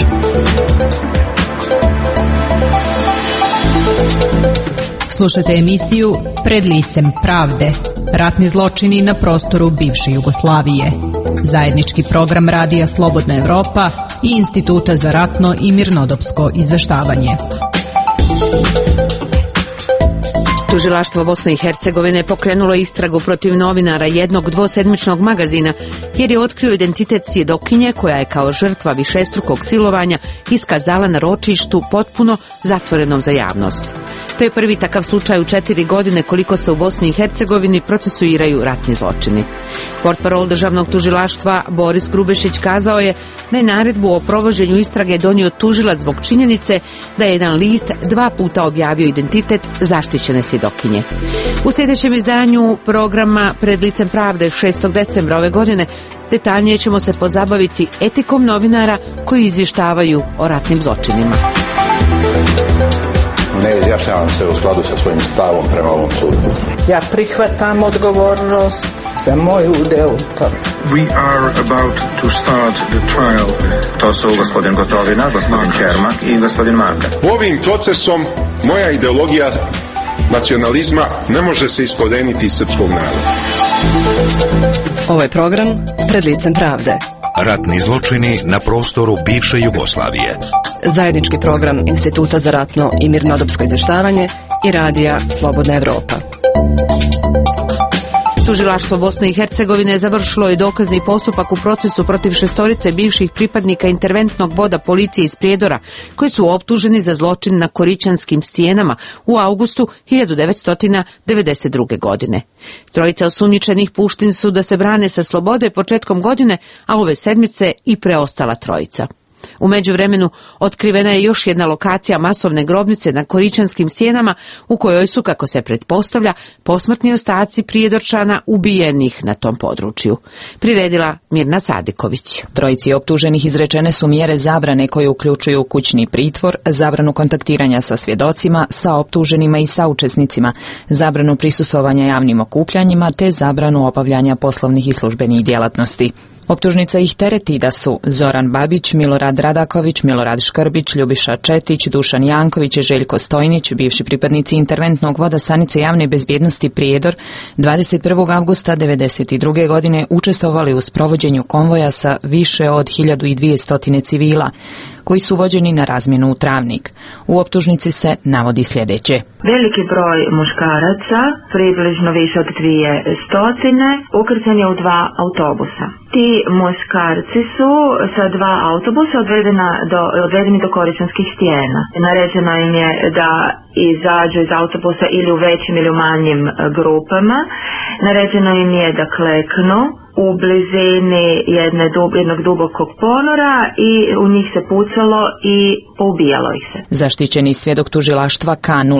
Slušajte emisiju Pred licem pravde. Ratni zločini na prostoru bivše Jugoslavije. Zajednički program Radija Slobodna Evropa i Instituta za ratno i mirnodopsko izveštavanje. Tužilaštvo Bosne i Hercegovine pokrenulo istragu protiv novinara jednog dvosedmičnog magazina jer je otkrio identitet svjedokinje koja je kao žrtva višestrukog silovanja iskazala na ročištu potpuno zatvorenom za javnost. To je prvi takav slučaj u 4 godine koliko se u Bosni i Hercegovini procesuiraju ratni zločini. Portparol državnog tužilaštva Boris Grubešić kazao je da je naredbu o provođenju istrage donio tužilac zbog činjenice da je jedan list 2 puta objavio identitet zaštićene svjedokinje. U sljedećem izdanju programa Pred licem pravde 6. decembra ove godine detaljnije ćemo se pozabaviti etikom novinara koji izvještavaju o ratnim zločinima. Ne izjašnjavam se u skladu sa svojim stavom prema ovom sudu. Ja prihvatam odgovornost za moj udeo u tome. We are about to start the trial. To su gospodin Gotovina, gospodin Čermak i gospodin Makar. Ovim procesom moja ideologija nacionalizma ne može se iskoreniti iz srpskog naroda. Ovo je program Pred licem pravde. Ratni zločini na prostoru bivše Jugoslavije. Zajednički program Instituta za ratno i mirnodopsko izvještavanje i radija Slobodna Evropa. Tužilaštvo Bosne i Hercegovine završilo je dokazni postupak u procesu protiv 6 bivših pripadnika interventnog voda policije iz Prijedora, koji su optuženi za zločin na Korićanskim stijenama u avgustu 1992. godine. 3 osumnjičenih pušteni su da se brane sa slobode početkom godine, a ove sedmice i preostala 3. U međuvremenu otkrivena je još jedna lokacija masovne grobnice na Korićanskim stijenama u kojoj su, kako se pretpostavlja, posmrtni ostaci Prijedorčana ubijenih na tom području. Priredila Mirna Sadiković. 3 optuženih izrečene su mjere zabrane koje uključuju kućni pritvor, zabranu kontaktiranja sa svjedocima, sa optuženima i saučesnicima, zabranu prisustvovanja javnim okupljanjima te zabranu obavljanja poslovnih i službenih djelatnosti. Optužnica ih tereti da su Zoran Babić, Milorad Radaković, Milorad Škrbić, Ljubiša Četić, Dušan Janković i Željko Stojnić, bivši pripadnici interventnog voda stanice javne bezbjednosti Prijedor, 21. avgusta 1992. godine učestvovali u sprovođenju konvoja sa više od 1200 civila, koji su vođeni na razmjenu u Travnik. U optužnici se navodi sljedeće. Veliki broj muškaraca, približno više od 200, ukrcan je u 2 autobusa. Ti muškarci su sa 2 autobusa odvedeni do Korićanskih stijena. Naređeno im je da izađu iz autobusa ili u većim ili u manjim grupama. Naređeno im je da kleknu u blizini jednog dubokog ponora i u njih se pucalo i poubijalo ih se. Zaštićeni svjedok tužilaštva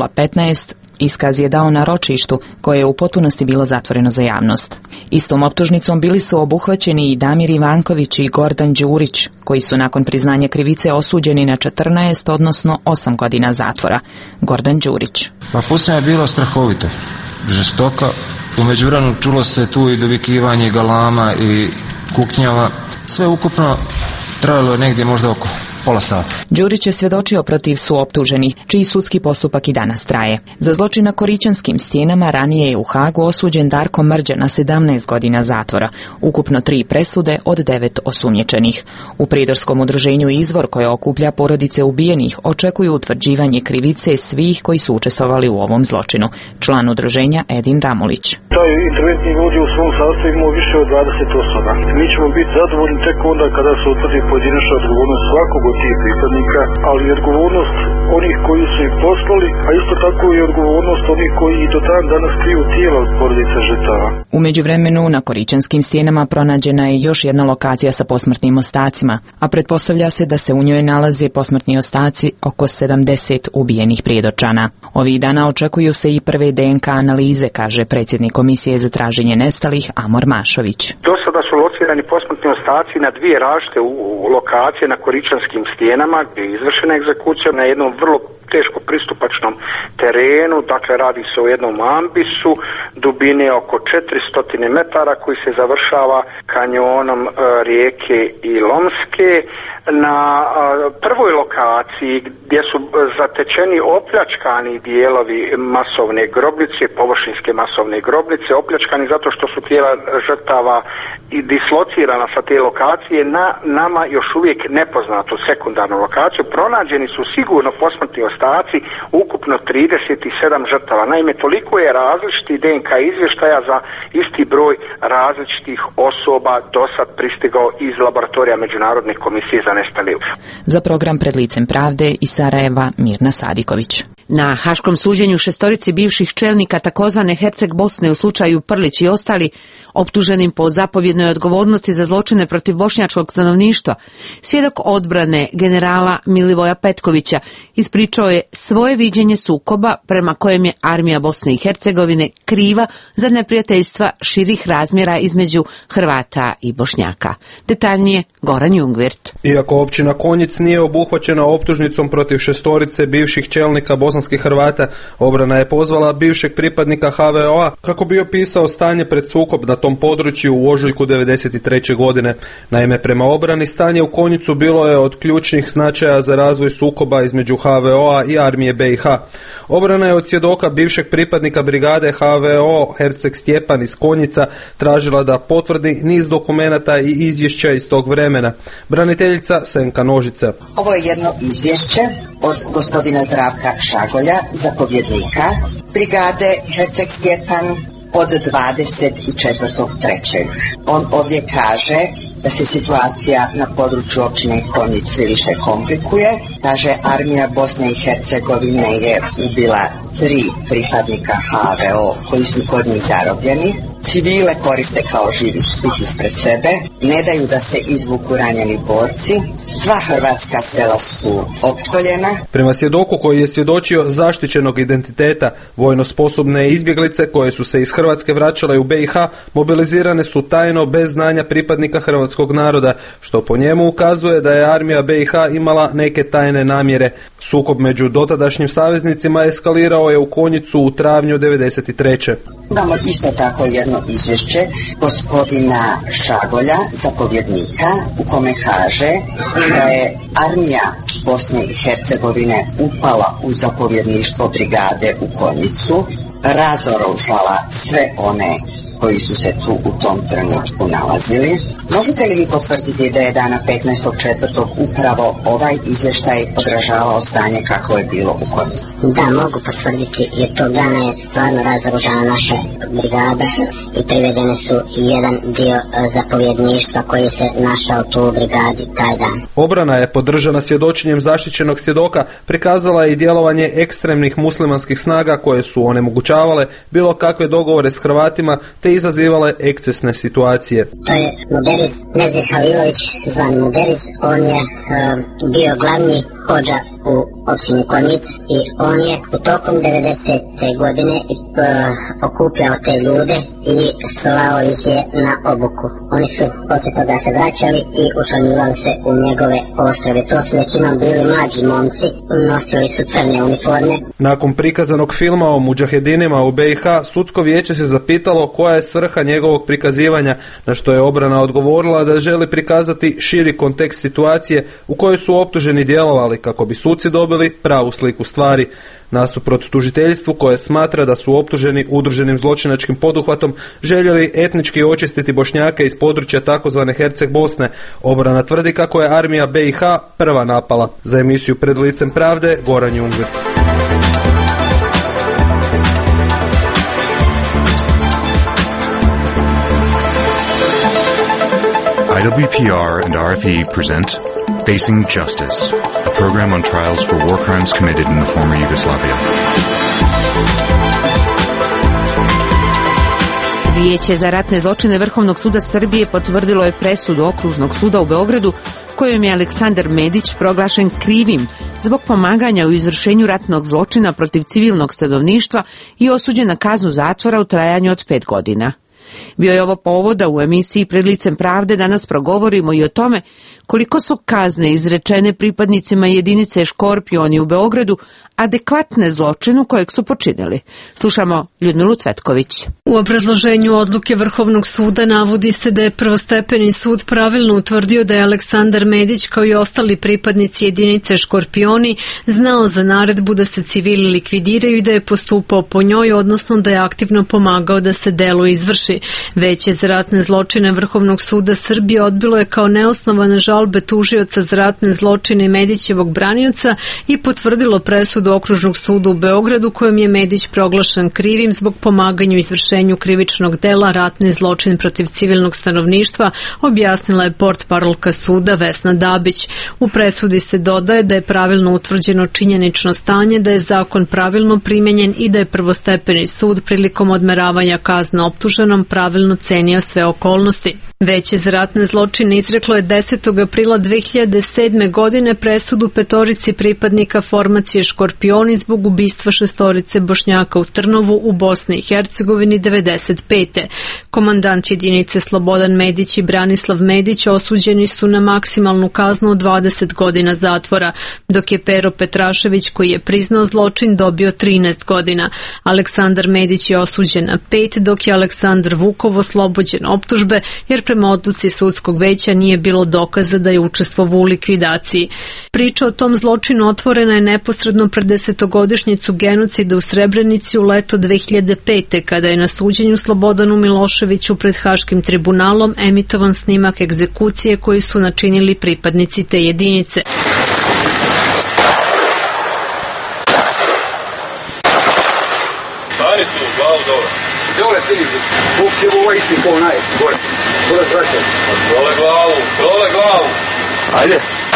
K015 iskaz je dao na ročištu, koje je u potpunosti bilo zatvoreno za javnost. Istom optužnicom bili su obuhvaćeni i Damir Ivanković i Gordan Đurić, koji su nakon priznanja krivice osuđeni na 14, odnosno 8 godina zatvora. Gordan Đurić. Pucanje je bilo strahovito, žestoko. U međuvremenu čulo se tu i dovikivanje galama i kuknjava. Sve ukupno trajalo je negdje možda oko pola sata. Đurić je svjedočio protiv suoptuženih, čiji sudski postupak i danas traje. Za zločin na Korićanskim stijenama ranije je u Hagu osuđen Darko Mrđa na 17 godina zatvora, ukupno 3 presude od 9 osumnjičenih. U prijedorskom udruženju Izvor, koje okuplja porodice ubijenih, očekuju utvrđivanje krivice svih koji su učestvovali u ovom zločinu. Član udruženja Edin Ramulić. Taj interventni vod je u svom sastavu imao više od 20 osoba. Mi ćemo biti zadovoljni tek onda kada se utvrdi pojedinačna odgovornost svakog od tih pripadnika, ali i odgovornost onih koji su ih poslali, a isto tako i odgovornost onih koji i do dan danas kriju tijela od porodica žrtava. U međuvremenu na Korićanskim stijenama pronađena je još jedna lokacija sa posmrtnim ostacima, a pretpostavlja se da se u njoj nalaze posmrtni ostaci oko 70 ubijenih Prijedorčana. Ovih dana očekuju se i prve DNK analize, kaže predsjednik Komisije za traženje nestalih Amor Mašović. Do sada su locirani posmrtni ostaci na 2 različite lokacije na Korićanskim stijenama gdje je izvršena egzekucija na jednom vrlo teško pristupačnom terenu, dakle radi se o jednom ambisu dubine oko 400 metara koji se završava kanjonom rijeke Ilomske. Na prvoj lokaciji gdje su zatečeni opljačkani dijelovi masovne grobnice, površinske masovne grobnice, opljačkani zato što su tijela žrtava i dislocirana sa te lokacije na nama još uvijek nepoznatu sekundarnu lokaciju. Pronađeni su sigurno posmrtni ostaci, ukupno ukupno 37 žrtava. Naime, toliko je različiti DNK izvještaja za isti broj različitih osoba do sad pristigao iz laboratorija Međunarodne komisije za nestale. Za program Pred licem pravde iz Sarajeva Mirna Sadiković. Na haškom suđenju 6 bivših čelnika takozvane Herceg Bosne u slučaju Prlić i ostali, optuženim po zapovjednoj odgovornosti za zločine protiv bošnjačkog stanovništva, svjedok odbrane generala Milivoja Petkovića ispričao je svoje viđenje sukoba prema kojem je armija Bosne i Hercegovine kriva za neprijateljstva širih razmjera između Hrvata i Bošnjaka. Detaljnije Goran Jungvirt. Iako općina Konjic nije obuhvaćena optužnicom protiv 6 bivših čelnika bosanskih Hrvata, obrana je pozvala bivšeg pripadnika HVO-a kako bi opisao stanje pred sukob na tom području u ožujku 1993. godine. Naime, prema obrani stanje u Konjicu bilo je od ključnih značaja za razvoj sukoba između HVO-a i armije BiH. Obrana je od svjedoka bivšeg pripadnika brigade HVO Herceg Stjepan iz Konjica tražila da potvrdi niz dokumenata i izvješća iz tog vremena. Braniteljica Senka Nožica. Ovo je jedno izvješće od gospodina Zdravka Šagolja, zapovjednika brigade Herceg Stjepan od 24.3. On ovdje kaže da se situacija na području općine Konjic sve više komplikuje. Kaže, armija Bosne i Hercegovine je ubila 3 pripadnika HVO koji su kod njih zarobljeni. Civile koriste kao živi štit ispred sebe, ne daju da se izvuku ranjeni borci, sva hrvatska sela su opkoljena. Prema svjedoku koji je svjedočio zaštićenog identiteta, vojno sposobne izbjeglice koje su se iz Hrvatske vraćale u BiH mobilizirane su tajno bez znanja pripadnika hrvatskog naroda, što po njemu ukazuje da je armija BiH imala neke tajne namjere. Sukob među dotadašnjim saveznicima eskalirao je u Konjicu u travnju 1993. Imamo isto tako jedno izvješće gospodina Šagolja, zapovjednika, u kome kaže da je armija Bosne i Hercegovine upala u zapovjedništvo brigade u Konjicu, razoružala sve one koji su se tu u tom trenutku nalazili. Možete li vi potvrditi da je dana 15.4. upravo ovaj izvještaj odražavao stanje kako je bilo u Konjicu? Da, mogu potvrditi, jer tog dana je stvarno razoružana naša brigada i privedene su jedan dio zapovjedništva koji se našao tu u brigadi taj dan. Obrana je podržana svjedočenjem zaštićenog svjedoka, prikazala i djelovanje ekstremnih muslimanskih snaga koje su onemogućavale bilo kakve dogovore s Hrvatima te izazivale ekscesne situacije. To je Muderiz Nezir Halilović, zvan Muderiz, on je bio glavni hodža u općini Konjic i on je u tokom 90. godine okupljao te ljude i slao ih je na obuku. Oni su poslije toga se vraćali i učlanjivali se u njegove postrojbe. To su većinom bili mlađi momci, nosili su crne uniforme. Nakon prikazanog filma o mudžahedinima u BiH, sudsko vijeće se zapitalo koja je svrha njegovog prikazivanja, na što je obrana odgovorila da želi prikazati širi kontekst situacije u kojoj su optuženi djelovali kako bi suci dobili pravu sliku stvari. Nasuprot tužiteljstvu koje smatra da su optuženi udruženim zločinačkim poduhvatom željeli etnički očistiti Bošnjake iz područja takozvane Herceg Bosne, obrana tvrdi kako je armija BiH prva napala. Za emisiju Pred licem pravde, Goran Jungvirt. IWPR and RFE present Facing Justice, a program on trials for war crimes committed in the former Yugoslavia. Vijeće za ratne zločine Vrhovnog suda Srbije potvrdilo je presudu Okružnog suda u Beogradu kojom je Aleksandar Medić proglašen krivim zbog pomaganja u izvršenju ratnog zločina protiv civilnog stanovništva i osuđen na kaznu zatvora u trajanju od 5 godina. Bio je ovo povod da u emisiji Pred licem pravde danas progovorimo i o tome koliko su kazne izrečene pripadnicima jedinice Škorpioni u Beogradu adekvatne zločinu kojeg su počinili. Slušamo Ljudmilu Cvetković. U obrazloženju odluke Vrhovnog suda navodi se da je prvostepeni sud pravilno utvrdio da je Aleksandar Medić kao i ostali pripadnici jedinice Škorpioni znao za naredbu da se civili likvidiraju i da je postupao po njoj, odnosno da je aktivno pomagao da se delo izvrši. Veće za ratne zločine Vrhovnog suda Srbije odbilo je kao neosnovane žalbe žalbe tužioca za ratne zločine i Medićevog branioca i potvrdilo presudu Okružnog suda u Beogradu kojom je Medić proglašen krivim zbog pomaganja u izvršenju krivičnog dela ratni zločin protiv civilnog stanovništva, objasnila je portparolka suda Vesna Dabić. U presudi se dodaje da je pravilno utvrđeno činjenično stanje, da je zakon pravilno primenjen i da je prvostepeni sud prilikom odmeravanja kazne optuženom pravilno cenio sve okolnosti. Veće za ratne zločine izreklo je 10. aprila 2007. godine presudu 5 pripadnika formacije Škorpioni zbog ubistva 6 Bošnjaka u Trnovu u Bosni i Hercegovini 1995. Komandant jedinice Slobodan Medić i Branislav Medić osuđeni su na maksimalnu kaznu od 20 godina zatvora, dok je Pero Petrašević, koji je priznao zločin, dobio 13 godina. Aleksandar Medić je osuđen na 5, dok je Aleksandar Vukov oslobođen optužbe, jer prema odluci sudskog veća nije bilo dokaza da je učestvovao u likvidaciji. Priča o tom zločinu otvorena je neposredno pred 10-godišnjicu genocida u Srebrenici u leto 2005. kada je na suđenju Slobodanu Miloševiću pred Haškim tribunalom emitovan snimak egzekucije koji su načinili pripadnici te jedinice. Stari su, glavu dole. Dole stiži, Bog će ovo isti ponaj, gore. Dole glavu. Ajde.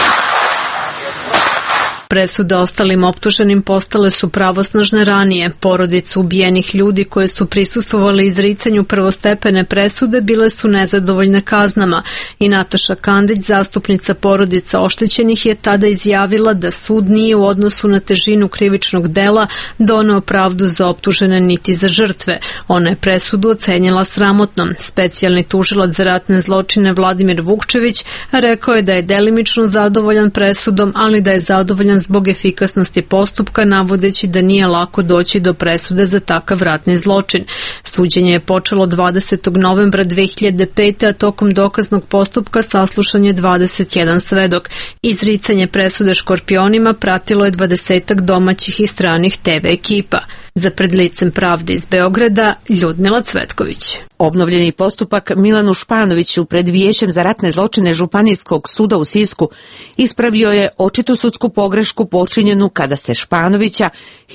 Presude ostalim optuženim postale su pravosnažne ranije. Porodice ubijenih ljudi koje su prisustvovali izricanju prvostepene presude bile su nezadovoljne kaznama i Nataša Kandić, zastupnica porodica oštećenih, je tada izjavila da sud nije u odnosu na težinu krivičnog dela doneo pravdu za optužene niti za žrtve. Ona je presudu ocenjila sramotnom. Specijalni tužilac za ratne zločine Vladimir Vukčević rekao je da je delimično zadovoljan presudom, ali da je zadovoljan zbog efikasnosti postupka, navodeći da nije lako doći do presude za takav ratni zločin. Suđenje je počelo 20. novembra 2005. a tokom dokaznog postupka saslušan je 21 svedok. Izricanje presude Škorpionima pratilo je 20 domaćih i stranih TV ekipa. Za Pred licem pravde iz Beograda, Ljudmila Cvetković. Obnovljeni postupak Milanu Španoviću pred Vijećem za ratne zločine Županijskog suda u Sisku ispravio je očitu sudsku pogrešku počinjenu kada se Španovića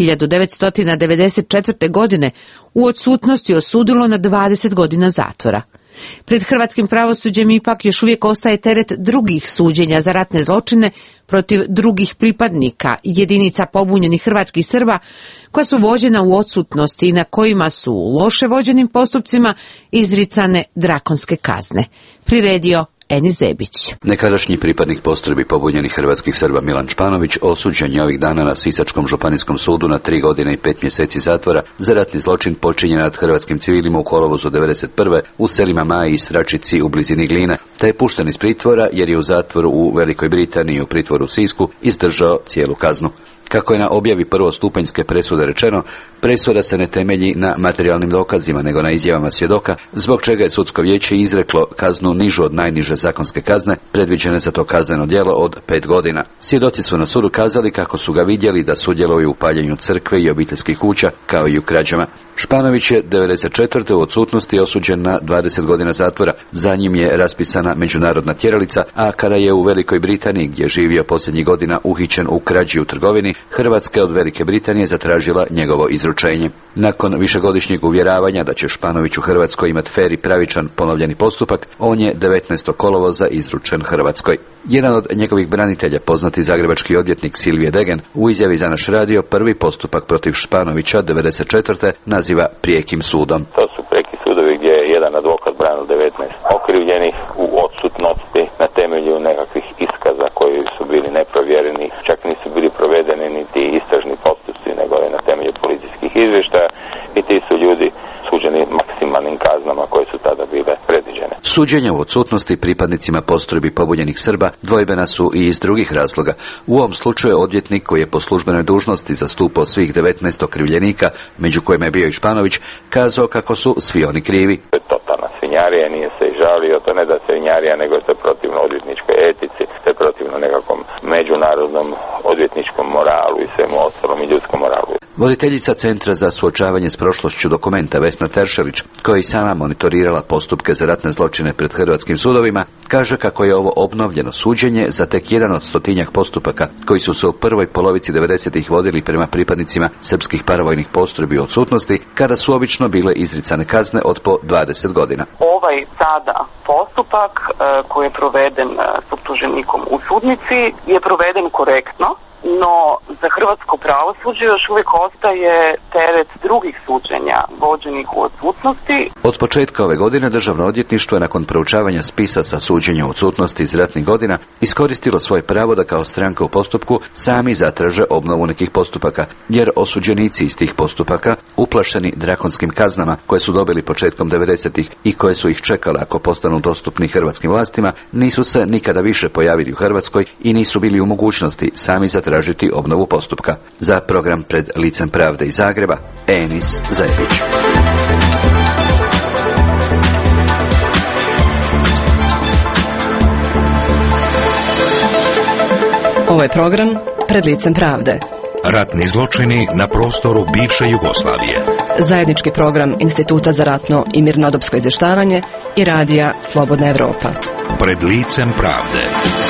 1994. godine u odsutnosti osudilo na 20 godina zatvora. Pred hrvatskim pravosuđem ipak još uvijek ostaje teret drugih suđenja za ratne zločine protiv drugih pripadnika jedinica pobunjenih hrvatskih Srba koja su vođena u odsutnosti i na kojima su u loše vođenim postupcima izricane drakonske kazne. Priredio Eni Zebić. Nekadašnji pripadnik postrojbi pobunjenih hrvatskih Srba Milan Španović osuđen je ovih dana na Sisačkom županijskom sudu na 3 godine i 5 mjeseci zatvora za ratni zločin počinjen nad hrvatskim civilima u kolovozu 1991. u selima Maji i Sračici u blizini Gline, te je pušten iz pritvora jer je u zatvoru u Velikoj Britaniji i u pritvoru u Sisku izdržao cijelu kaznu. Kako je na objavi prvostupanjske presude rečeno, presuda se ne temelji na materijalnim dokazima, nego na izjavama svjedoka, zbog čega je sudsko vijeće izreklo kaznu nižu od najniže zakonske kazne, predviđene za to kazneno djelo od 5 godina. Svjedoci su na sudu kazali kako su ga vidjeli da sudjeluju u paljenju crkve i obiteljskih kuća, kao i u krađama. Španović je 1994. u odsutnosti osuđen na 20 godina zatvora, za njim je raspisana međunarodna tjeralica, a kada je u Velikoj Britaniji, gdje je živio posljednjih godina, uhićen u krađi u trgovini, Hrvatska je od Velike Britanije zatražila njegovo izručenje. Nakon višegodišnjeg uvjeravanja da će Španović u Hrvatskoj imati fer i pravičan ponovljeni postupak, on je 19. kolovoza izručen Hrvatskoj. Jedan od njegovih branitelja, poznati zagrebački odvjetnik Silvije Degen, u izjavi za naš radio prvi postupak protiv Španovića 1994. naziva prijekim sudom. To su prijeki sudovi gdje je jedan advokat branil 19 okrivljenih u odsutnosti na temelju nekakvih iskaza koji su bili neprovjereni, čak nisu bili provedeni niti istražni postupci, nego je na temelju policijskih izvještaja i ti su ljudi suđeni maksimalnim kaznama koje su tada bile predviđene. Suđenja u odsutnosti pripadnicima postrojbi pobunjenih Srba dvojbena su i iz drugih razloga. U ovom slučaju odvjetnik koji je po službenoj dužnosti zastupao svih 19 okrivljenika, među kojima je bio i Španović, kazao kako su svi oni krivi. To je totalna svinjarija, nije se i žalio, to ne da svinjarija, nego je to protivno odvjetničkoj etici, to je protivno nekakvom međunarodnom odvjetničkom moralu i svemu ostalom i ljudskom moralu. Voditeljica Centra za suočavanje s prošlošću Dokumenta Vesna Teršelić, koja je sama monitorirala postupke za ratne zločine zločine pred hrvatskim sudovima, kaže kako je ovo obnovljeno suđenje za tek jedan od 100-tinjak postupaka koji su se u prvoj polovici 90-ih vodili prema pripadnicima srpskih paravojnih postrojbi u odsutnosti, kada su obično bile izricane kazne od po 20 godina. Ovaj sada postupak koji je proveden s optuženikom u sudnici je proveden korektno, no za hrvatsko pravosuđe još uvijek ostaje teret drugih suđenja vođenih u odsutnosti. Od početka ove godine Državno odvjetništvo je nakon proučavanja spisa sa suđenja u odsutnosti iz ratnih godina iskoristilo svoje pravo da kao stranka u postupku sami zatraže obnovu nekih postupaka, jer osuđenici iz tih postupaka, uplašeni drakonskim kaznama koje su dobili početkom 90-ih i koje su ih čekale ako postanu dostupni hrvatskim vlastima, nisu se nikada više pojavili u Hrvatskoj i nisu bili u mogućnosti sami zatražiti obnovu postupka. Za program Pred licem pravde iz Zagreba, Enis Zajević. Ovo je program Pred licem pravde. Ratni zločini na prostoru bivše Jugoslavije. Zajednički program Instituta za ratno i mirnodopsko izvještavanje i radija Slobodna Evropa. Pred licem pravde.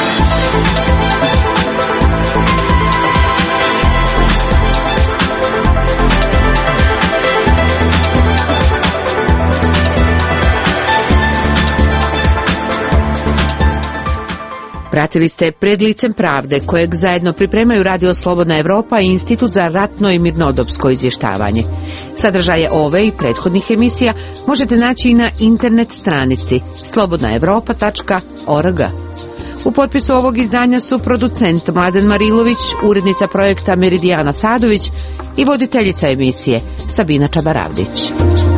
Pratili ste Pred licem pravde, kojeg zajedno pripremaju Radio Slobodna Evropa i Institut za ratno i mirnodopsko izvještavanje. Sadržaje ove i prethodnih emisija možete naći i na internet stranici slobodnaevropa.org. U potpisu ovog izdanja su producent Mladen Marilović, urednica projekta Meridijana Sadović i voditeljica emisije Sabina Čabaravdić.